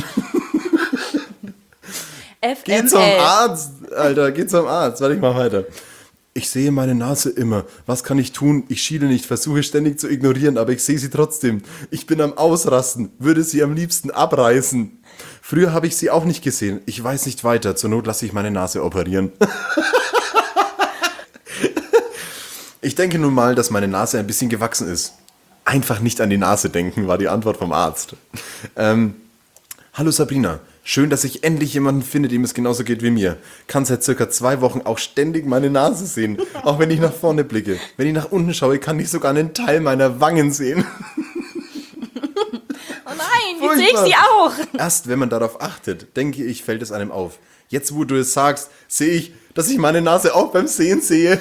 Geh zum Arzt, Alter, geh zum Arzt. Warte, ich mach weiter. Ich sehe meine Nase immer. Was kann ich tun? Ich schiele nicht, versuche ständig zu ignorieren, aber ich sehe sie trotzdem. Ich bin am Ausrasten, würde sie am liebsten abreißen. Früher habe ich sie auch nicht gesehen. Ich weiß nicht weiter. Zur Not lasse ich meine Nase operieren. Ich denke nun mal, dass meine Nase ein bisschen gewachsen ist. Einfach nicht an die Nase denken, war die Antwort vom Arzt. Hallo Sabrina. Schön, dass ich endlich jemanden finde, dem es genauso geht wie mir. Kann seit circa 2 Wochen auch ständig meine Nase sehen, auch wenn ich nach vorne blicke. Wenn ich nach unten schaue, kann ich sogar einen Teil meiner Wangen sehen.
Oh nein, jetzt sehe ich sie auch.
Erst wenn man darauf achtet, denke ich, fällt es einem auf. Jetzt, wo du es sagst, sehe ich, dass ich meine Nase auch beim Sehen sehe.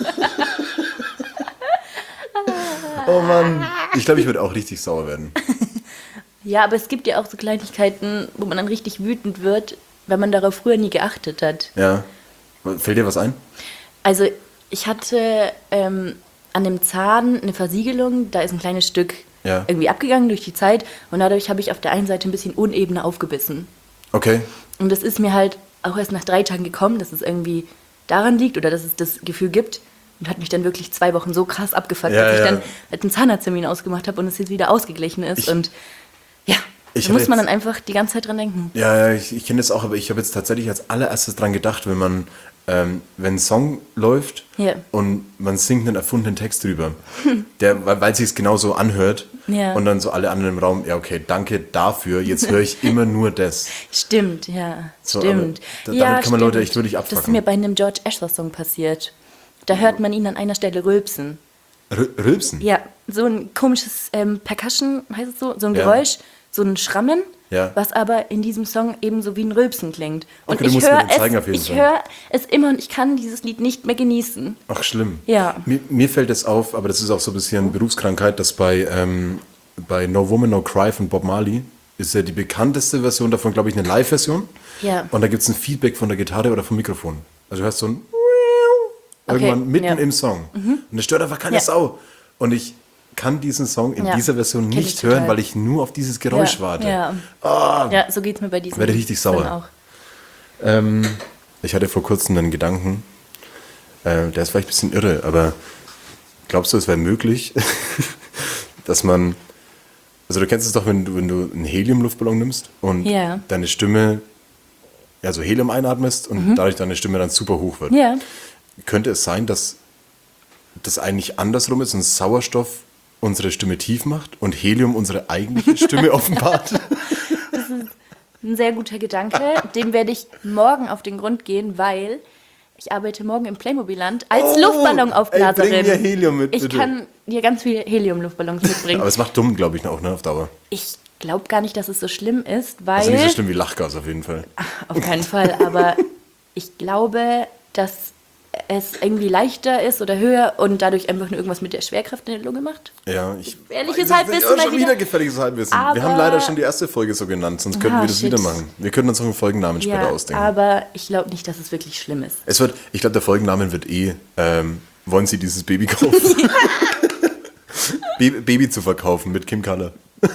Oh Mann, ich glaube, ich würde auch richtig sauer werden.
Ja, aber es gibt ja auch so Kleinigkeiten, wo man dann richtig wütend wird, wenn man darauf früher nie geachtet hat.
Ja. Fällt dir was ein?
Also ich hatte an dem Zahn eine Versiegelung, da ist ein kleines Stück irgendwie abgegangen durch die Zeit und dadurch habe ich auf der einen Seite ein bisschen unebener aufgebissen.
Okay.
Und das ist mir halt auch erst nach 3 Tagen gekommen, dass es irgendwie daran liegt oder dass es das Gefühl gibt und hat mich dann wirklich 2 Wochen so krass abgefuckt, dass ich dann halt einen Zahnarzttermin ausgemacht habe und es jetzt wieder ausgeglichen ist und ja, da muss man dann einfach die ganze Zeit dran denken. Ja,
ich kenne das auch, aber ich habe jetzt tatsächlich als allererstes dran gedacht, wenn ein Song läuft und man singt einen erfundenen Text drüber, weil es sich genauso anhört und dann so alle anderen im Raum, ja okay, danke dafür, jetzt höre ich immer nur das.
Stimmt, ja,
so,
stimmt.
Damit kann man Leute echt wirklich abfucken.
Das ist mir bei einem George Ezra-Song passiert. Da hört man ihn an einer Stelle rülpsen.
Rülpsen?
Ja, so ein komisches Percussion, heißt es so ein Geräusch, so ein Schrammen, was aber in diesem Song eben so wie ein Rülpsen klingt. Und
okay,
ich höre es immer und ich kann dieses Lied nicht mehr genießen.
Ach, schlimm.
Ja.
Mir fällt es auf, aber das ist auch so ein bisschen Berufskrankheit, dass bei No Woman, No Cry von Bob Marley ist ja die bekannteste Version davon, glaube ich, eine Live-Version. Ja. Und da gibt es ein Feedback von der Gitarre oder vom Mikrofon. Also du hörst so ein irgendwann mitten im Song. Und das stört einfach keine Sau. Und ich kann diesen Song in dieser Version nicht hören, weil ich nur auf dieses Geräusch warte.
Ja. Oh, ja, so geht es mir bei diesem.
Werde richtig sauer. Ich hatte vor kurzem einen Gedanken, der ist vielleicht ein bisschen irre, aber glaubst du, es wäre möglich, dass man, also du kennst es doch, wenn du einen Helium-Luftballon nimmst und deine Stimme also Helium einatmest und dadurch deine Stimme dann super hoch wird.
Ja.
Könnte es sein, dass das eigentlich andersrum ist und Sauerstoff unsere Stimme tief macht und Helium unsere eigentliche Stimme offenbart?
Ein sehr guter Gedanke. Dem werde ich morgen auf den Grund gehen, weil ich arbeite morgen im Playmobil-Land als Luftballonaufblaserin.
Ey, bring mir Helium mit,
ich
bitte.
kann dir ganz viele Helium-Luftballons mitbringen.
Aber es macht dumm, glaube ich, auch, ne, auf Dauer.
Ich glaube gar nicht, dass es so schlimm ist, weil...
Also nicht so schlimm wie Lachgas auf jeden Fall.
Auf keinen Fall, aber ich glaube, dass es irgendwie leichter ist oder höher und dadurch einfach nur irgendwas mit der Schwerkraft in der Lunge macht.
Ja,
Gefährliches
weiß
Halbwissen
nicht,
mal
schon
wieder.
wieder gefährliches Halbwissen. Wir
Aber-
haben leider schon die erste Folge so genannt, sonst könnten wir das
shit.
wieder machen. Wir könnten uns auch einen Folgennamen später
Ja,
ausdenken.
aber ich glaube nicht, dass es wirklich schlimm ist.
Ich glaube, der Folgennamen wird wollen Sie dieses Baby kaufen? Baby zu verkaufen mit Kim Kaller.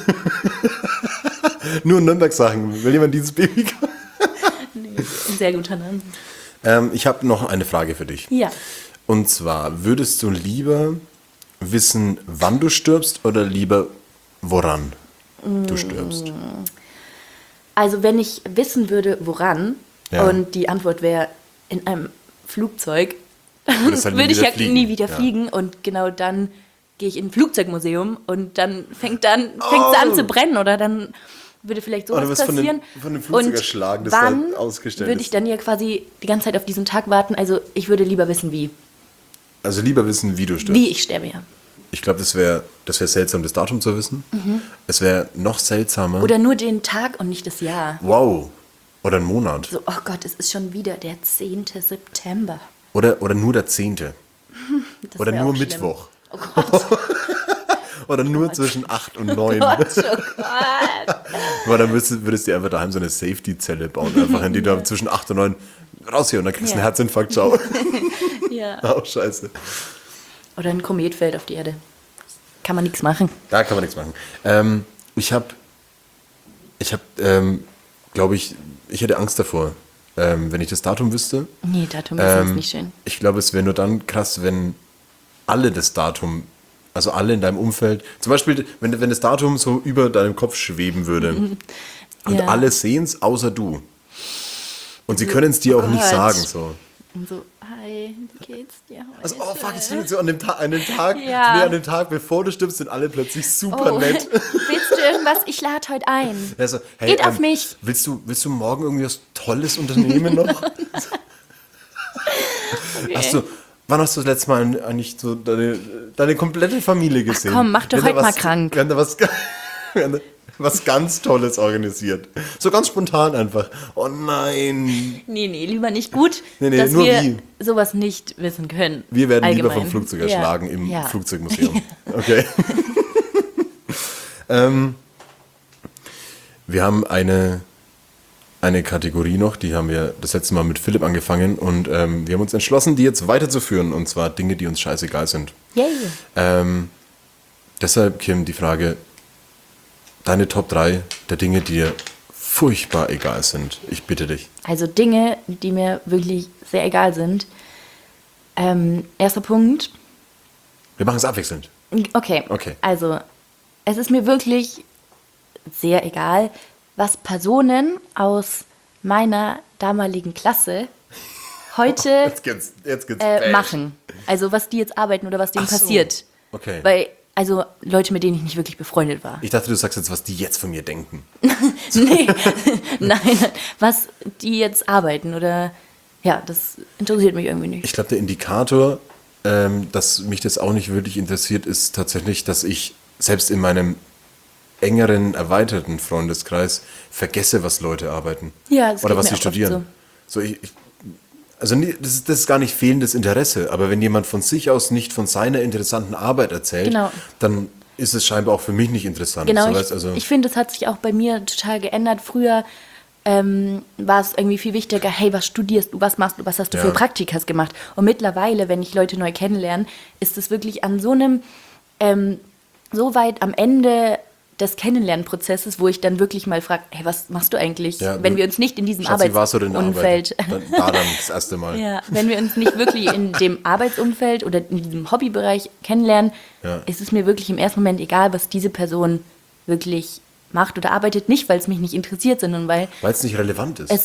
Nur in Nürnberg-Sachen. Will jemand dieses Baby kaufen?
Ein sehr guter Name.
Ich habe noch eine Frage für dich.
Ja.
Und zwar, würdest du lieber wissen, wann du stirbst oder lieber woran du stirbst?
Also wenn ich wissen würde, woran,
Ja.
und die Antwort wäre in einem Flugzeug,
Würdest halt nie
würde ich
wieder
ja
fliegen.
nie wieder
Ja.
fliegen und genau dann gehe ich in ein Flugzeugmuseum und dann fängt es an zu brennen oder dann würde vielleicht sowas
Oder wirst von
passieren.
dem Flugzeug
Und
erschlagen, das
wann
da ausgestellt
würde
ist.
ich dann ja quasi die ganze Zeit auf diesen Tag warten? Also ich würde lieber wissen, wie.
Also lieber wissen, wie du stirbst.
Wie ich sterbe, ja.
Ich glaube, das wär seltsam, das Datum zu wissen. Es wäre noch seltsamer.
Oder nur den Tag und nicht das Jahr.
Wow. Oder ein Monat.
So, oh Gott, es ist schon wieder der 10. September.
Oder nur der 10.
Das
Oder
wär
nur
auch schlimm.
Mittwoch.
Oh Gott,
Oder nur zwischen 8 und 9.
Gott, oh Gott.
Weil dann würdest du einfach daheim so eine Safety-Zelle bauen, einfach in die du zwischen 8 und 9 raus hier und dann kriegst du einen
Ja.
Herzinfarkt, ciao.
Ja.
Oh, scheiße.
Oder ein Komet fällt auf die Erde. Kann man nichts machen.
Da kann man nichts machen. Glaube ich hätte Angst davor, wenn ich das Datum wüsste.
Nee, Datum ist jetzt nicht schön.
Ich glaube, es wäre nur dann krass, wenn alle das Datum, also alle in deinem Umfeld, zum Beispiel, wenn das Datum so über deinem Kopf schweben würde und
Ja.
alle sehen es, außer du. Und sie können es dir auch nicht
Gott.
sagen. So.
Und so, hi, wie geht's dir heute?
Also, oh fuck, es klingt so an dem Tag,
Ja.
nee, an dem Tag, bevor du stirbst, sind alle plötzlich super nett.
Willst du irgendwas? Ich lade heute ein.
Also, hey,
Geht auf mich.
Willst du morgen irgendwie was Tolles unternehmen noch? Wann hast du das letzte Mal eigentlich so deine komplette Familie gesehen?
komm, mach doch
Wir haben
heute
da
mal krank.
Wir haben da was ganz Tolles organisiert. So ganz spontan einfach. Oh nein.
Nee, lieber nicht gut,
Nee,
dass
nur
wir
wie.
sowas nicht wissen können.
Wir werden lieber
Allgemein.
vom Flugzeug
Ja.
erschlagen im
Ja.
Flugzeugmuseum. Okay. Wir haben eine Kategorie noch, die haben wir das letzte Mal mit Philipp angefangen und wir haben uns entschlossen, die jetzt weiterzuführen, und zwar Dinge, die uns scheißegal sind.
Yay.
Deshalb, Kim, die Frage, deine Top 3 der Dinge, die dir furchtbar egal sind. Ich bitte dich.
Also Dinge, die mir wirklich sehr egal sind. Erster Punkt.
Wir machen es abwechselnd.
Okay. Also, es ist mir wirklich sehr egal, was Personen aus meiner damaligen Klasse heute
Jetzt geht's bad.
machen. Also, was die jetzt arbeiten oder was denen
Ach so.
passiert.
Okay.
Weil, also Leute, mit denen ich nicht wirklich befreundet war.
Ich dachte, du sagst jetzt, was die jetzt von mir denken.
Nee, nein, was die jetzt arbeiten oder, ja, das interessiert mich irgendwie nicht.
Ich glaube, der Indikator, dass mich das auch nicht wirklich interessiert, ist tatsächlich, dass ich selbst in meinem engeren, erweiterten Freundeskreis vergesse, was Leute arbeiten.
Ja, das
oder
geht
was
mir
sie
auch oft
studieren. Also das ist gar nicht fehlendes Interesse, aber wenn jemand von sich aus nicht von seiner interessanten Arbeit erzählt,
Genau.
dann ist es scheinbar auch für mich nicht interessant.
Genau,
So, weißt, also,
ich finde, das hat sich auch bei mir total geändert. Früher war es irgendwie viel wichtiger, hey, was studierst du, was machst du, was hast du
Ja.
für Praktikas gemacht? Und mittlerweile, wenn ich Leute neu kennenlerne, ist es wirklich an so einem, so weit am Ende des Kennenlernprozesses, wo ich dann wirklich mal frage, hey, was machst du eigentlich,
Ja,
wenn wir uns nicht in diesem
Schatz, wie warst du denn in der
Arbeitsumfeld,
Arbeit? Da dann das erste Mal.
ja, wenn wir uns nicht wirklich in dem Arbeitsumfeld oder in diesem Hobbybereich kennenlernen,
Ja.
ist es mir wirklich im ersten Moment egal, was diese Person wirklich macht oder arbeitet. Nicht, weil es mich nicht interessiert, sondern weil
Weil es nicht relevant ist.
es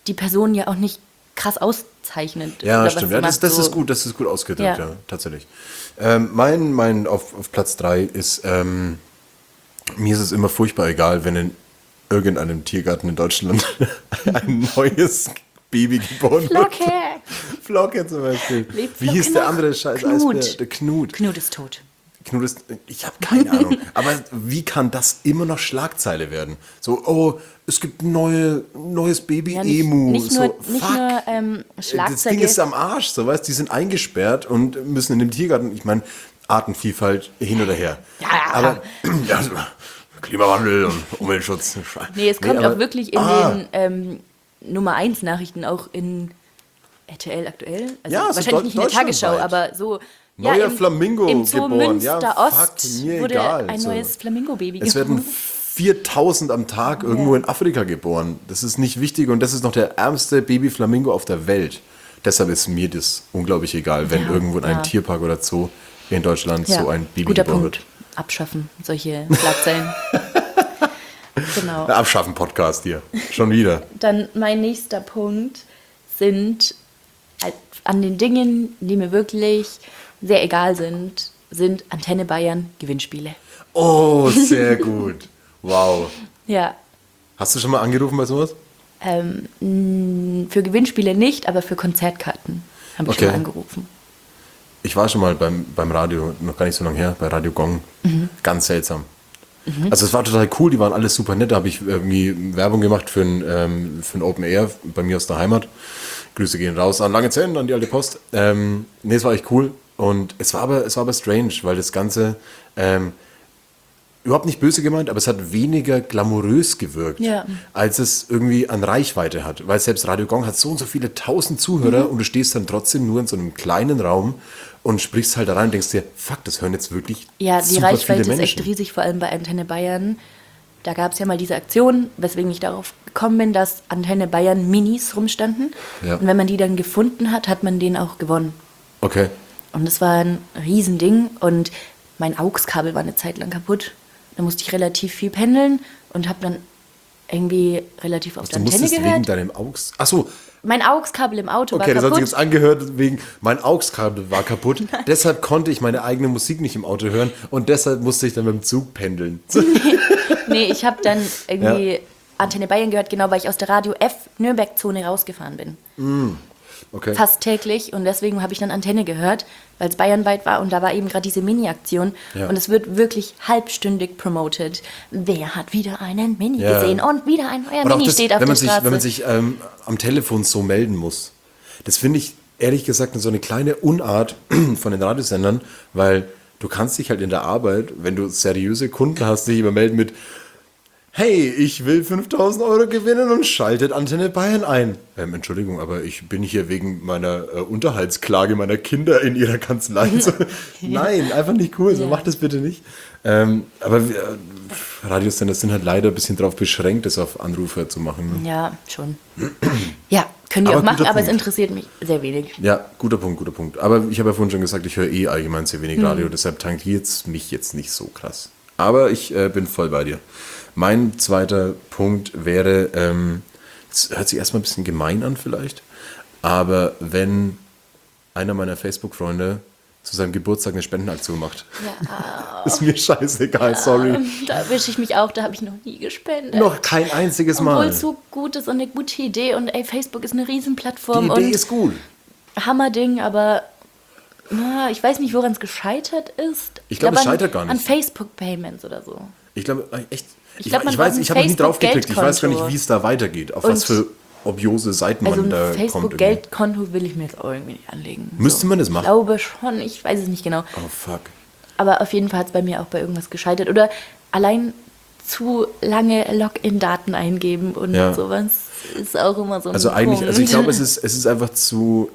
die Person ja auch nicht krass auszeichnet.
Ja,
oder
stimmt.
was
Ja,
sie
das
macht,
ist gut, das ist gut ausgedrückt,
Ja.
ja, tatsächlich. Mein auf Platz 3 ist, mir ist es immer furchtbar egal, wenn in irgendeinem Tiergarten in Deutschland ein neues Baby geboren wird.
Flocke!
Flocke zum Beispiel.
Lebt
Wie hieß
Flocke
der
noch?
andere scheiß
Knut.
Eisbär? Der Knut.
Knut ist tot.
Knut ist, ich habe keine Ahnung. Aber wie kann das immer noch Schlagzeile werden? So, oh, es gibt ein neues Baby-Emu.
Nicht
so,
nur
das
Schlagzeuge.
Ding ist am Arsch, so weißt, die sind eingesperrt und müssen in dem Tiergarten, ich meine, Artenvielfalt hin oder her.
Ja.
Aber ja, so, Klimawandel und Umweltschutz.
Nee, es kommt
aber-
auch wirklich in den Nummer 1 Nachrichten, auch in RTL aktuell. Also
Ja, so
wahrscheinlich nicht in der Tagesschau,
deutschlandweit.
aber so.
Neuer Flamingo
im Zoo
geboren. Ja,
Münster
fuck,
Ost
mir
wurde
egal.
ein
So.
neues Flamingo-Baby
Es werden 4000 am Tag irgendwo in Afrika geboren. Das ist nicht wichtig und das ist noch der ärmste Baby-Flamingo auf der Welt. Deshalb ist mir das unglaublich egal, wenn
Ja,
irgendwo in einem
ja.
Tierpark oder Zoo in Deutschland so ein Baby
Guter
geboren
Punkt.
wird.
Abschaffen, solche Schlagzeilen. Genau.
Der Abschaffen-Podcast hier. Schon wieder.
Dann mein nächster Punkt sind an den Dingen, die mir wirklich sehr egal sind Antenne Bayern Gewinnspiele.
Oh, sehr gut. Wow.
Ja,
Hast du schon mal angerufen bei sowas?
für Gewinnspiele nicht, aber für Konzertkarten habe ich
Okay.
schon mal angerufen.
Ich war schon mal beim Radio, noch gar nicht so lange her, bei Radio Gong. Ganz seltsam. Also es war total cool, die waren alles super nett. Da habe ich irgendwie Werbung gemacht für ein Open Air bei mir aus der Heimat. Grüße gehen raus an Lange Zellen, an die alte Post. Nee, es war echt cool. Und es war aber strange, weil das Ganze überhaupt nicht böse gemeint, aber es hat weniger glamourös gewirkt,
Ja.
als es irgendwie an Reichweite hat. Weil selbst Radio Gong hat so und so viele tausend Zuhörer und du stehst dann trotzdem nur in so einem kleinen Raum und sprichst halt da rein und denkst dir, fuck, das hören jetzt wirklich
Ja, die
super
Reichweite
viele
ist echt
Menschen.
riesig, vor allem bei Antenne Bayern. Da gab es ja mal diese Aktion, weswegen ich darauf gekommen bin, dass Antenne Bayern Minis rumstanden.
Ja.
Und wenn man die dann gefunden hat, hat man den auch gewonnen.
Okay.
Und das war ein Riesending und mein AUX-Kabel war eine Zeit lang kaputt. Da musste ich relativ viel pendeln und habe dann irgendwie relativ auf
Du
der Antenne
musstest wegen
gehört.
deinem AUX... Achso,
Mein AUX-Kabel im Auto
okay,
war
das hat sich
kaputt.
jetzt angehört wegen, mein AUX-Kabel war kaputt. Deshalb konnte ich meine eigene Musik nicht im Auto hören und deshalb musste ich dann mit dem Zug pendeln.
Nee, ich habe dann irgendwie Antenne Bayern gehört, genau, weil ich aus der Radio F Nürnberg-Zone rausgefahren bin.
Okay.
Fast täglich und deswegen habe ich dann Antenne gehört, weil es bayernweit war und da war eben gerade diese Mini-Aktion
Ja.
und es wird wirklich halbstündig promoted. Wer hat wieder einen Mini
Ja.
gesehen und wieder ein neuer
Und auch
Mini
das,
steht auf
wenn
der
man sich,
Straße.
wenn man sich am Telefon so melden muss. Das finde ich ehrlich gesagt so eine kleine Unart von den Radiosendern, weil du kannst dich halt in der Arbeit, wenn du seriöse Kunden hast, dich immer melden mit hey, ich will 5.000 Euro gewinnen und schaltet Antenne Bayern ein. Entschuldigung, aber ich bin hier wegen meiner Unterhaltsklage meiner Kinder in ihrer Kanzlei. So, nein, einfach nicht cool, so
Ja.
macht das bitte nicht. Aber Radiosender sind halt leider ein bisschen darauf beschränkt, das auf Anrufer zu machen. Ne?
Ja, schon. Ja, können die
Aber
auch machen,
guter
aber es
Punkt.
interessiert mich sehr wenig.
Ja, guter Punkt, guter Punkt. Aber ich habe ja vorhin schon gesagt, ich höre allgemein sehr wenig Radio, deshalb tangiert es mich jetzt nicht so krass. Aber ich bin voll bei dir. Mein zweiter Punkt wäre, das hört sich erstmal ein bisschen gemein an vielleicht, aber wenn einer meiner Facebook-Freunde zu seinem Geburtstag eine Spendenaktion macht, ist mir scheißegal, sorry.
Da erwische ich mich auch, da habe ich noch nie gespendet.
Noch kein einziges
Obwohl
Mal.
es so gut ist und eine gute Idee und ey, Facebook ist eine
Die
Riesenplattform
Idee
und
ist gut.
Hammerding, aber ich weiß nicht, woran es gescheitert ist.
Ich glaube, es
an-
scheitert gar nicht.
An Facebook-Payments oder so.
Ich glaube, echt.
Ich glaube, man
ich weiß,
braucht
ich
ein
habe noch nie drauf geklickt. Ich weiß gar nicht,
Facebook-Geldkonto.
wie es da weitergeht. Auf
Und-
was für obiose Seiten
Also
man
ein
da kommt. irgendwie.
Facebook-Geldkonto will ich mir jetzt auch irgendwie nicht anlegen.
Müsste man das
Ich
machen?
glaube schon, ich weiß es nicht genau.
Oh, fuck.
Aber auf jeden Fall hat es bei mir auch bei irgendwas gescheitert. Oder allein zu lange Login-Daten eingeben und
Ja.
sowas ist auch immer so ein
Also eigentlich,
Punkt.
also ich glaube, es ist einfach zu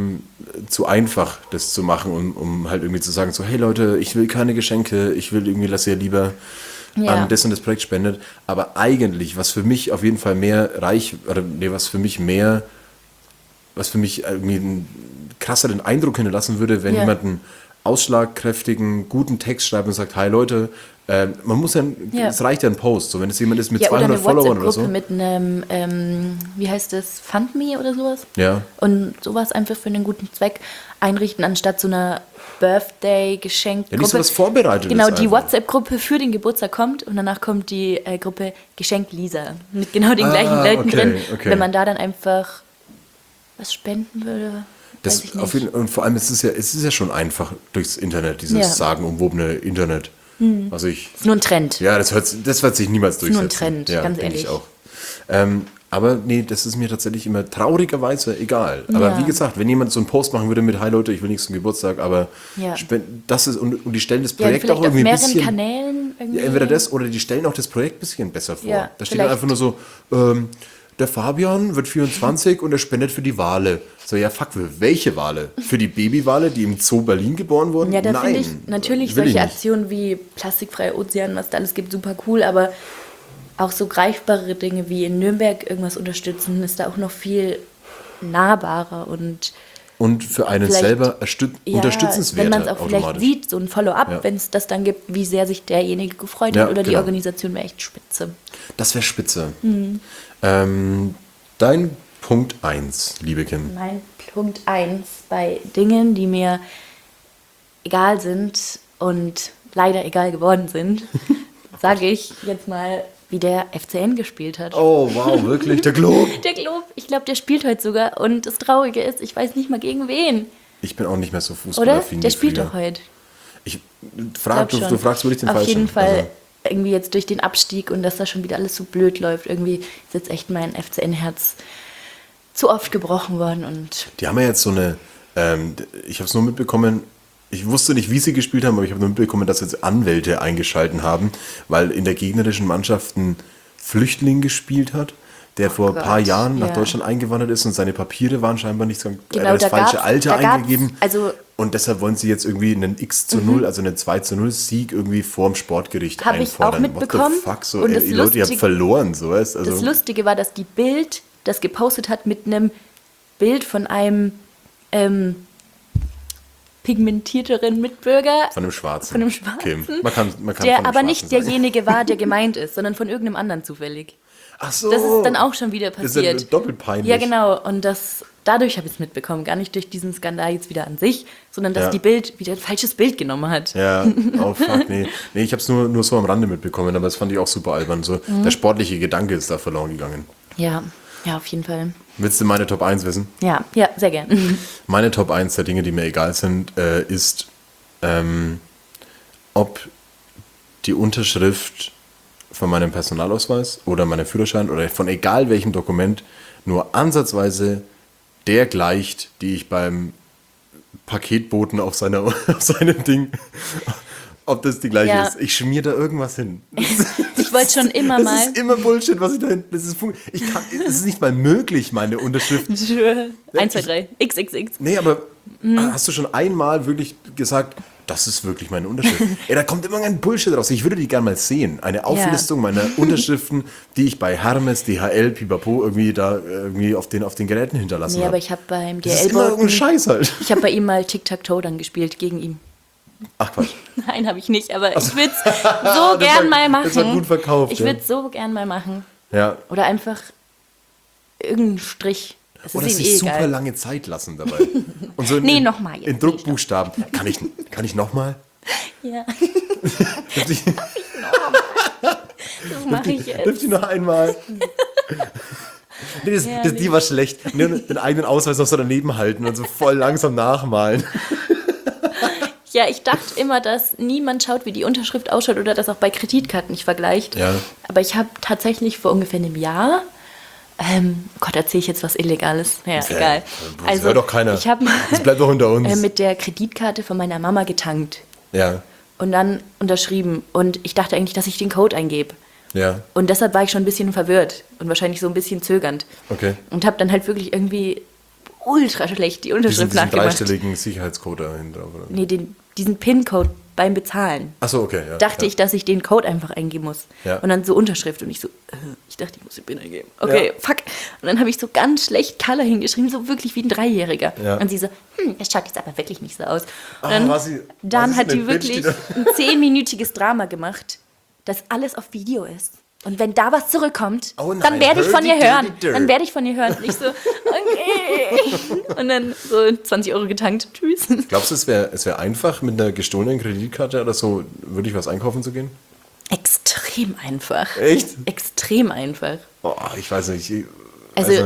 einfach, das zu machen, um halt irgendwie zu sagen, so, hey Leute, ich will keine Geschenke, ich will irgendwie, dass ihr lieber
Ja.
an das und das Projekt spendet. Aber eigentlich, was für mich auf jeden Fall mehr was für mich irgendwie einen krasseren Eindruck hinterlassen würde, wenn
Ja.
jemand ein ausschlagkräftigen, guten Text schreibt und sagt, hi Leute, man muss ja, es reicht ja ein Post, so wenn es jemand ist mit 200 Followern oder so.
Oder eine WhatsApp-Gruppe mit einem, wie heißt das, FundMe oder sowas.
Ja.
Und sowas einfach für einen guten Zweck einrichten, anstatt so einer Birthday-Geschenkgruppe.
Ja, nicht so was Vorbereitetes.
Genau, die
einfach.
WhatsApp-Gruppe für den Geburtstag kommt und danach kommt die Gruppe Geschenk Lisa mit genau den gleichen Leuten drin.
Okay.
Wenn man da dann einfach was spenden würde, weiß ich nicht.
Und vor allem, es ist ja schon einfach durchs Internet, dieses sagenumwobene Internet. Also
Ist nur ein Trend.
Ja, das wird sich niemals durchsetzen.
nur ein Trend,
ja,
ganz
denke
ehrlich.
ich auch. Aber nee, das ist mir tatsächlich immer traurigerweise egal. Aber wie gesagt, wenn jemand so einen Post machen würde mit, hi Leute, ich will nichts zum Geburtstag, aber das ist, und die stellen das Projekt
vielleicht
auch irgendwie ein
auf mehreren
bisschen...
Kanälen irgendwie.
Ja, entweder das oder die stellen auch das Projekt ein bisschen besser vor.
Ja,
Da steht dann
vielleicht.
einfach nur so, der Fabian wird 24 und er spendet für die Wale. So, ja fuck, für welche Wale? Für die Babywale, die im Zoo Berlin geboren wurden?
Ja, da finde ich
Nein,
natürlich
will ich
solche
nicht.
Aktionen wie plastikfreie Ozean, was da alles gibt, super cool, aber auch so greifbare Dinge wie in Nürnberg irgendwas unterstützen, ist da auch noch viel nahbarer und
Und für einen
vielleicht-
selber unterstützenswerter
wenn man es auch vielleicht
automatisch.
sieht, so ein Follow-up,
Ja.
wenn es das dann gibt, wie sehr sich derjenige gefreut
Ja,
hat oder die
genau.
Organisation wäre echt spitze.
Das wäre spitze.
Mhm.
Dein Punkt 1, liebe Kim.
Mein Punkt 1 bei Dingen, die mir egal sind und leider egal geworden sind, sage ich jetzt mal, wie der FCN gespielt hat.
Oh, wow, wirklich? Der Glob?
Der Glob, ich glaube, der spielt heute sogar. Und das Traurige ist, ich weiß nicht mal gegen wen.
Ich bin auch nicht mehr so
Oder?
fußballaffin
Der
wie
spielt
früher.
doch heute.
Du
Glaub schon.
fragst wirklich den
Auf
Falschen.
jeden Fall
Also,
irgendwie jetzt durch den Abstieg und dass da schon wieder alles so blöd läuft. Irgendwie ist jetzt echt mein FCN-Herz zu oft gebrochen worden. Und
die haben ja jetzt so eine, ich habe es nur mitbekommen, ich wusste nicht, wie sie gespielt haben, aber ich habe nur mitbekommen, dass jetzt Anwälte eingeschalten haben, weil in der gegnerischen Mannschaft ein Flüchtling gespielt hat, der vor ein paar
Gott,
Jahren nach
ja.
Deutschland eingewandert ist und seine Papiere waren scheinbar nicht so,
Genau,
das
da
falsche
gab's-
Alter
da gab's-
eingegeben.
also-
Und deshalb wollen sie jetzt irgendwie einen X:0, also einen 2:0 Sieg irgendwie vorm Sportgericht
Habe ich auch
einfordern.
mitbekommen.
What the fuck? So,
Und
ey,
das
Leute, ihr habt
Lustige-
verloren. So, weißt? Also,
das Lustige war, dass die Bild das gepostet hat mit einem Bild von einem pigmentierteren Mitbürger.
von einem Schwarzen.
Von einem Schwarzen.
Kim. Man kann von
Der
einem
aber nicht
Schwarzen sagen.
derjenige war, der gemeint ist, sondern von irgendeinem anderen zufällig.
Ach so.
Das ist dann auch schon wieder
Das ist ja
passiert.
doppelt peinlich.
Ja, genau. Und dadurch habe ich es mitbekommen. Gar nicht durch diesen Skandal jetzt wieder an sich, sondern dass
Ja.
die Bild wieder ein falsches Bild genommen hat.
Ja, oh fuck, nee. Nee, ich habe es nur so am Rande mitbekommen, aber das fand ich auch super albern. So,
Mhm.
der sportliche Gedanke ist da verloren gegangen.
Ja, auf jeden Fall.
Willst du meine Top 1 wissen?
Ja, sehr gern.
Meine Top 1 der Dinge, die mir egal sind, ist, ob die Unterschrift von meinem Personalausweis oder meinem Führerschein oder von egal welchem Dokument nur ansatzweise der gleicht, die ich beim Paketboten auf seinem Ding, ob das die gleiche
Ja.
ist. Ich schmier da irgendwas hin.
Ich wollte schon immer
Das
mal.
ist immer Bullshit, was ich da hinten. Es ist nicht mal möglich, meine Unterschrift.
1, 2, 3. XXX.
Nee, aber
Mhm.
hast du schon einmal wirklich gesagt, das ist wirklich meine Unterschrift? Ey, da kommt immer ein Bullshit raus. Ich würde die gerne mal sehen. Eine Auflistung meiner Unterschriften, die ich bei Hermes, DHL, Pipapo irgendwie auf den Geräten hinterlassen
Nee,
habe.
aber ich habe beim
Das ist immer irgendein
DL-Boten,
Scheiß halt.
ich habe bei ihm mal Tic-Tac-Toe dann gespielt gegen ihn.
Ach Quatsch.
Nein, habe ich nicht, aber ich würde es so gern mal machen.
Das war gut verkauft.
Ich
ja.
würde es so gern mal machen.
Ja.
Oder einfach irgendeinen Strich. Es
Oder
ist ihm
sich
eh
super
egal.
lange Zeit lassen dabei. Und so
Nee, noch mal jetzt
In
nicht.
Druckbuchstaben. Kann ich nochmal?
Ja, das mache ich
Dürft
jetzt.
ihr noch einmal? Nee, die war schlecht. Nur den eigenen Ausweis noch so daneben halten und so voll langsam nachmalen.
Ja, ich dachte immer, dass niemand schaut, wie die Unterschrift ausschaut oder das auch bei Kreditkarten nicht vergleicht.
Ja.
Aber ich habe tatsächlich vor ungefähr einem Jahr, Gott, erzähle ich jetzt was Illegales? Naja, egal.
Das hört doch keiner.
Ich habe
Das bleibt doch unter uns.
mit der Kreditkarte von meiner Mama getankt
Ja,
und dann unterschrieben. Und ich dachte eigentlich, dass ich den Code eingebe.
ja,
Und deshalb war ich schon ein bisschen verwirrt und wahrscheinlich so ein bisschen zögernd.
okay.
Und habe dann halt wirklich irgendwie ultra schlecht die Unterschrift
Diesen
nachgemacht.
dreistelligen Sicherheitscode dahinter. Oder?
Nee, diesen PIN-Code beim Bezahlen.
Achso, okay. Ja,
Dachte
ja.
ich, dass ich den Code einfach eingeben muss.
Ja.
Und dann so Unterschrift und ich so, Ich dachte, ich muss den Pinner geben. Okay, fuck. Und dann habe ich so ganz schlecht Color hingeschrieben, so wirklich wie ein Dreijähriger.
Ja.
Und sie so, das schaut jetzt aber wirklich nicht so aus. Und
Ah,
dann hat die wirklich ein 10-minütiges Drama gemacht, dass alles auf Video ist. Und wenn da was zurückkommt,
Oh nein,
dann werde ich von ihr hören.
hurdy-durdy-dur.
Dann werde ich von ihr hören. Und ich so, okay. Und dann so 20 Euro getankt. Tschüss.
Glaubst du, es wär einfach, mit einer gestohlenen Kreditkarte oder so wirklich was einkaufen zu gehen?
Extrem einfach.
Echt?
Extrem einfach.
Boah, ich weiß nicht.
Also-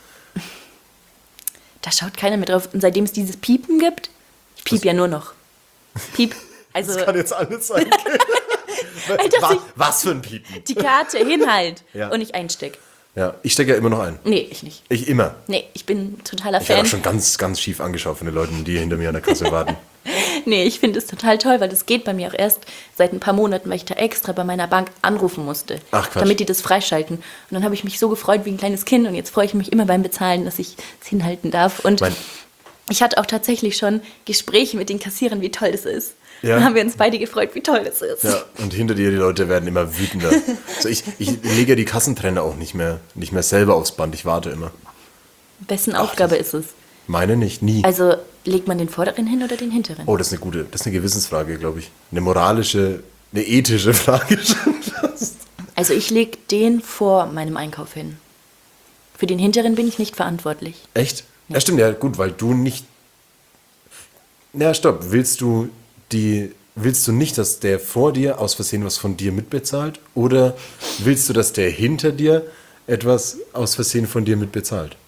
Da schaut keiner mehr drauf. Und seitdem es dieses Piepen gibt, ich piep ja nur noch. Piep. Also
das kann jetzt alles sein.
Alter,
Was für ein Piepen.
die Karte hinhalt
Ja.
und ich einsteck.
Ja, ich stecke ja immer noch ein.
Nee, ich nicht.
Ich immer.
Nee, ich bin totaler
Ich werde
Fan.
auch schon ganz, ganz schief angeschaut von den Leuten, die hinter mir an der Kasse warten.
Nee, ich finde es total toll, weil das geht bei mir auch erst seit ein paar Monaten, weil ich da extra bei meiner Bank anrufen musste,
Ach, Quatsch.
damit die das freischalten. Und dann habe ich mich so gefreut wie ein kleines Kind und jetzt freue ich mich immer beim Bezahlen, dass ich es hinhalten darf. Und ich hatte auch tatsächlich schon Gespräche mit den Kassierern, wie toll das ist.
Ja.
Dann haben wir uns beide gefreut, wie toll das ist.
Ja, und hinter dir, die Leute werden immer wütender. Also ich lege ja die Kassentrenner auch nicht mehr selber aufs Band, ich warte immer.
Wessen Aufgabe ist es?
Meine nicht, nie.
Also legt man den vorderen hin oder den hinteren?
Oh, das ist eine Gewissensfrage, glaube ich. Eine ethische Frage schon fast.
Also ich lege den vor meinem Einkauf hin. Für den hinteren bin ich nicht verantwortlich.
Echt? Ja, stimmt, ja, gut, weil du nicht... Ja, stopp, willst du nicht, dass der vor dir aus Versehen was von dir mitbezahlt? Oder willst du, dass der hinter dir etwas aus Versehen von dir mitbezahlt?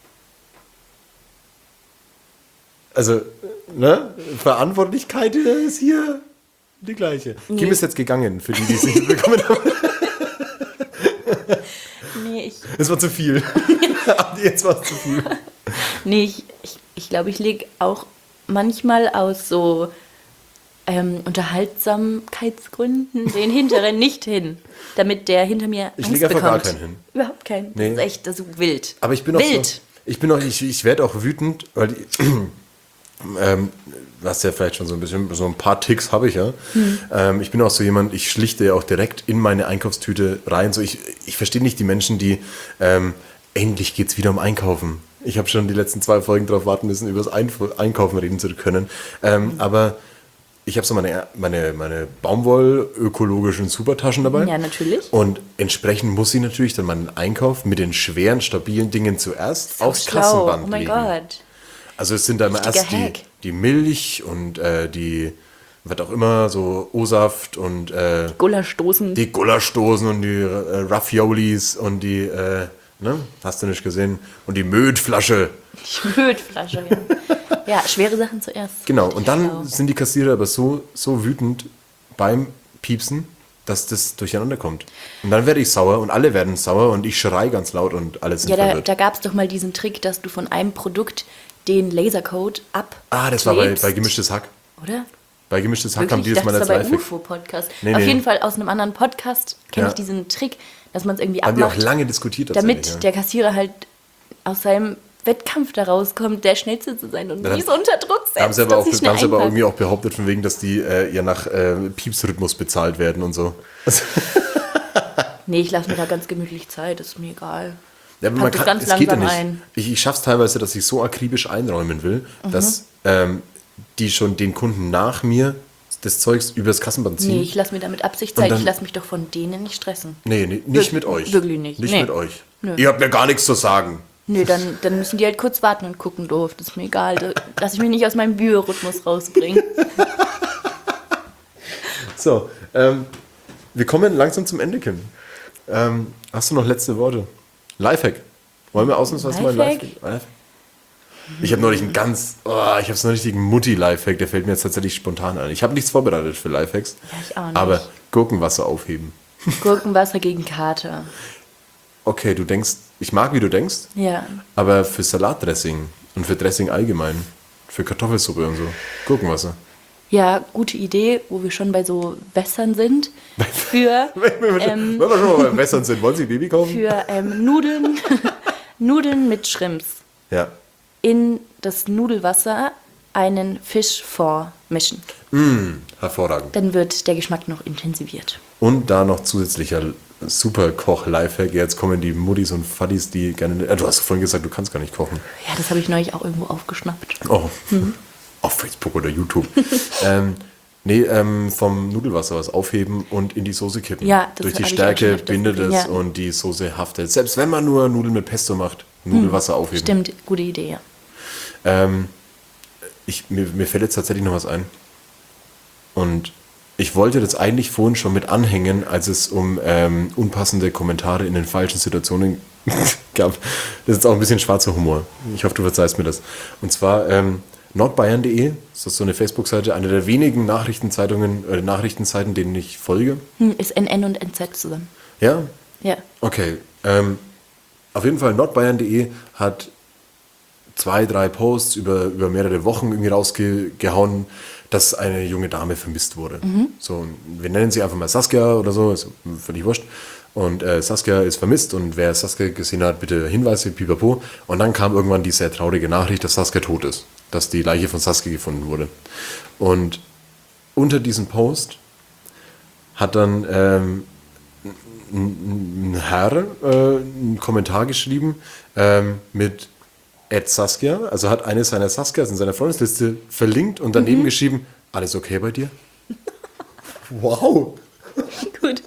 Also, ne? Verantwortlichkeit ist hier die gleiche.
Nee.
Kim ist jetzt gegangen, für die es nicht mitbekommen haben.
Nee,
Es war zu viel. Jetzt war es zu viel.
Nee, ich glaube, ich lege auch manchmal aus so Unterhaltsamkeitsgründen den hinteren nicht hin, damit der hinter mir
Ich
Angst
lege einfach
bekommt.
gar keinen hin.
Überhaupt keinen.
Nee.
Das ist echt das ist wild.
Aber ich bin auch
wild.
so, ich werde auch wütend, weil du hast ja vielleicht schon so ein paar Ticks habe ich ja. Ich bin auch so jemand, ich schlichte ja auch direkt in meine Einkaufstüte rein. So ich verstehe nicht die Menschen, die endlich geht's wieder um Einkaufen. Ich habe schon die letzten 2 Folgen darauf warten müssen, über das Einkaufen reden zu können. Aber ich habe so meine Baumwoll-ökologischen Supertaschen dabei.
Ja, natürlich.
Und entsprechend muss ich natürlich dann meinen Einkauf mit den schweren, stabilen Dingen zuerst aufs
Schlau.
Kassenband
Oh mein
legen.
Gott.
Also es sind da immer
Richtiger
erst
Hack.
die Milch und die, was auch immer, so O-Saft und
Gulaschdosen.
die Gulaschdosen und die Raffiolis und die, ne, hast du nicht gesehen, und die Mödflasche.
Schmödflasche. Ja. Ja, schwere Sachen zuerst.
Genau, und dann
Schlau.
sind die Kassierer aber so wütend beim Piepsen, dass das durcheinander kommt. Und dann werde ich sauer und alle werden sauer und ich schreie ganz laut und alle sind
Ja,
verwirrt.
da gab es doch mal diesen Trick, dass du von einem Produkt den Lasercode abklebst.
Ah, das war bei Gemischtes Hack.
Oder?
Bei Gemischtes Hack haben die
Ich
das
dachte,
mal
das
als
war bei
Lifehack.
UFO-Podcast.
Nee,
Auf
nee.
jeden Fall aus einem anderen Podcast kenne
Ja.
ich diesen Trick, dass man es irgendwie
Haben die auch
abmacht,
lange diskutiert
damit
tatsächlich,
der Kassierer halt aus seinem Wettkampf da rauskommt, der Schnellste zu sein und
Ja,
nicht so unter Druck setzt.
Da haben sie aber,
dass
auch,
sie
da haben sie
schnell
aber
einpacken.
irgendwie auch behauptet, von wegen, dass die ja nach Piepsrhythmus bezahlt werden und so.
Nee, ich lasse mir da ganz gemütlich Zeit, ist mir egal.
Ja, aber
Pack das ganz
es geht ja
langsam
nicht.
ein.
Ich schaffe es teilweise, dass ich so akribisch einräumen will, dass die schon den Kunden nach mir das Zeugs übers Kassenband ziehen.
Nee, ich lasse mir damit Absicht
Und
Zeit,
dann-
ich lasse mich doch von denen nicht stressen.
Nee, nicht mit euch.
Wirklich nicht.
Nicht
Nee.
mit euch.
Nö.
Ihr habt mir gar nichts zu sagen.
Nö, dann müssen die halt kurz warten und gucken doof. Das ist mir egal. Da lass ich mich nicht aus meinem Biorhythmus rausbringen.
So, wir kommen langsam zum Ende, Kim. Hast du noch letzte Worte? Lifehack. Wollen wir ausnahmsweise mal ein
Lifehack?
Lifehack? Ich habe neulich ich habe so einen richtigen Mutti-Lifehack, der fällt mir jetzt tatsächlich spontan ein. Ich habe nichts vorbereitet für Lifehacks.
Ja, ich auch nicht.
Aber Gurkenwasser aufheben.
Gurkenwasser gegen Kater.
Okay, du denkst, ich mag, wie du denkst,
Ja.
aber für Salatdressing und für Dressing allgemein, für Kartoffelsuppe und so, Gurkenwasser.
Ja, gute Idee, wo wir schon bei so Wässern sind. Für,
Wenn wir schon mal beim Wässern sind, wollen Sie Baby kaufen?
für Nudeln, Nudeln mit Shrimps.
Ja.
In das Nudelwasser einen Fischfond mischen.
Hervorragend.
Dann wird der Geschmack noch intensiviert.
Und da noch zusätzlicher super Koch-Lifehack. Jetzt kommen die Muttis und Fadis, die gerne... du hast vorhin gesagt, du kannst gar nicht kochen.
Ja, das habe ich neulich auch irgendwo aufgeschnappt.
Oh, auf Facebook oder YouTube. Vom Nudelwasser was aufheben und in die Soße kippen.
Ja, das
durch die
hab ich auch schon
Stärke
öfters
bindet
gesehen,
es
ja.
und die Soße haftet. Selbst wenn man nur Nudeln mit Pesto macht, Nudelwasser aufheben.
Stimmt, gute Idee, ja.
Mir fällt jetzt tatsächlich noch was ein. Und ich wollte das eigentlich vorhin schon mit anhängen, als es um unpassende Kommentare in den falschen Situationen gab. Das ist auch ein bisschen schwarzer Humor. Ich hoffe, du verzeihst mir das. Und zwar nordbayern.de, das ist so eine Facebook-Seite, eine der wenigen Nachrichtenseiten, denen ich folge.
Ist NN und NZ zusammen.
Ja?
Ja.
Okay. Auf jeden Fall nordbayern.de hat 2-3 Posts über mehrere Wochen irgendwie rausgehauen, dass eine junge Dame vermisst wurde. So, wir nennen sie einfach mal Saskia oder so, ist völlig wurscht. Und Saskia ist vermisst und wer Saskia gesehen hat, bitte Hinweise, pipapo. Und dann kam irgendwann die sehr traurige Nachricht, dass Saskia tot ist. Dass die Leiche von Saskia gefunden wurde. Und unter diesem Post hat dann ein Herr einen Kommentar geschrieben mit @Saskia, also hat eine seiner Saskias in seiner Freundesliste verlinkt und daneben geschrieben, alles okay bei dir? Wow!
Gut.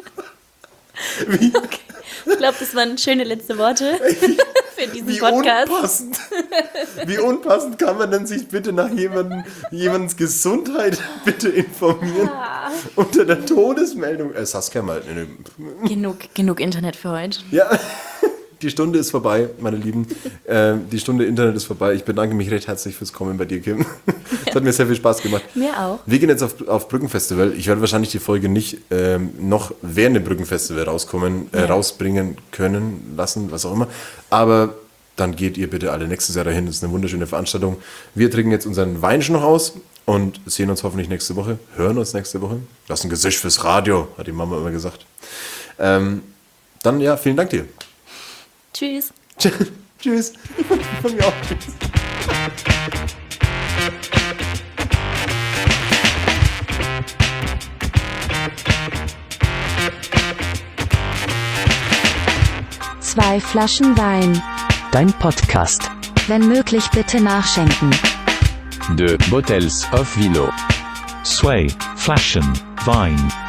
Okay. Ich glaube, das waren schöne letzte Worte für diesen Podcast.
Wie unpassend kann man denn sich bitte nach jemandens Gesundheit bitte informieren? Unter der Todesmeldung. Saskia mal.
Genug Internet für heute.
Ja, die Stunde ist vorbei, meine Lieben. Die Stunde Internet ist vorbei. Ich bedanke mich recht herzlich fürs Kommen bei dir, Kim. Es hat mir sehr viel Spaß gemacht.
Mir auch.
Wir gehen jetzt auf Brückenfestival. Ich werde wahrscheinlich die Folge nicht noch während dem Brückenfestival rausbringen können, lassen, was auch immer. Aber dann geht ihr bitte alle nächstes Jahr dahin. Das ist eine wunderschöne Veranstaltung. Wir trinken jetzt unseren Wein schon noch aus und sehen uns hoffentlich nächste Woche. Hören uns nächste Woche. Das ist ein Gesicht fürs Radio, hat die Mama immer gesagt. Dann ja, vielen Dank dir.
Tschüss.
Tschüss. Von mir auch. Tschüss.
Zwei Flaschen Wein.
Dein Podcast.
Wenn möglich bitte nachschenken.
De Bottles of Vino.
Sway, Flaschen, Wein.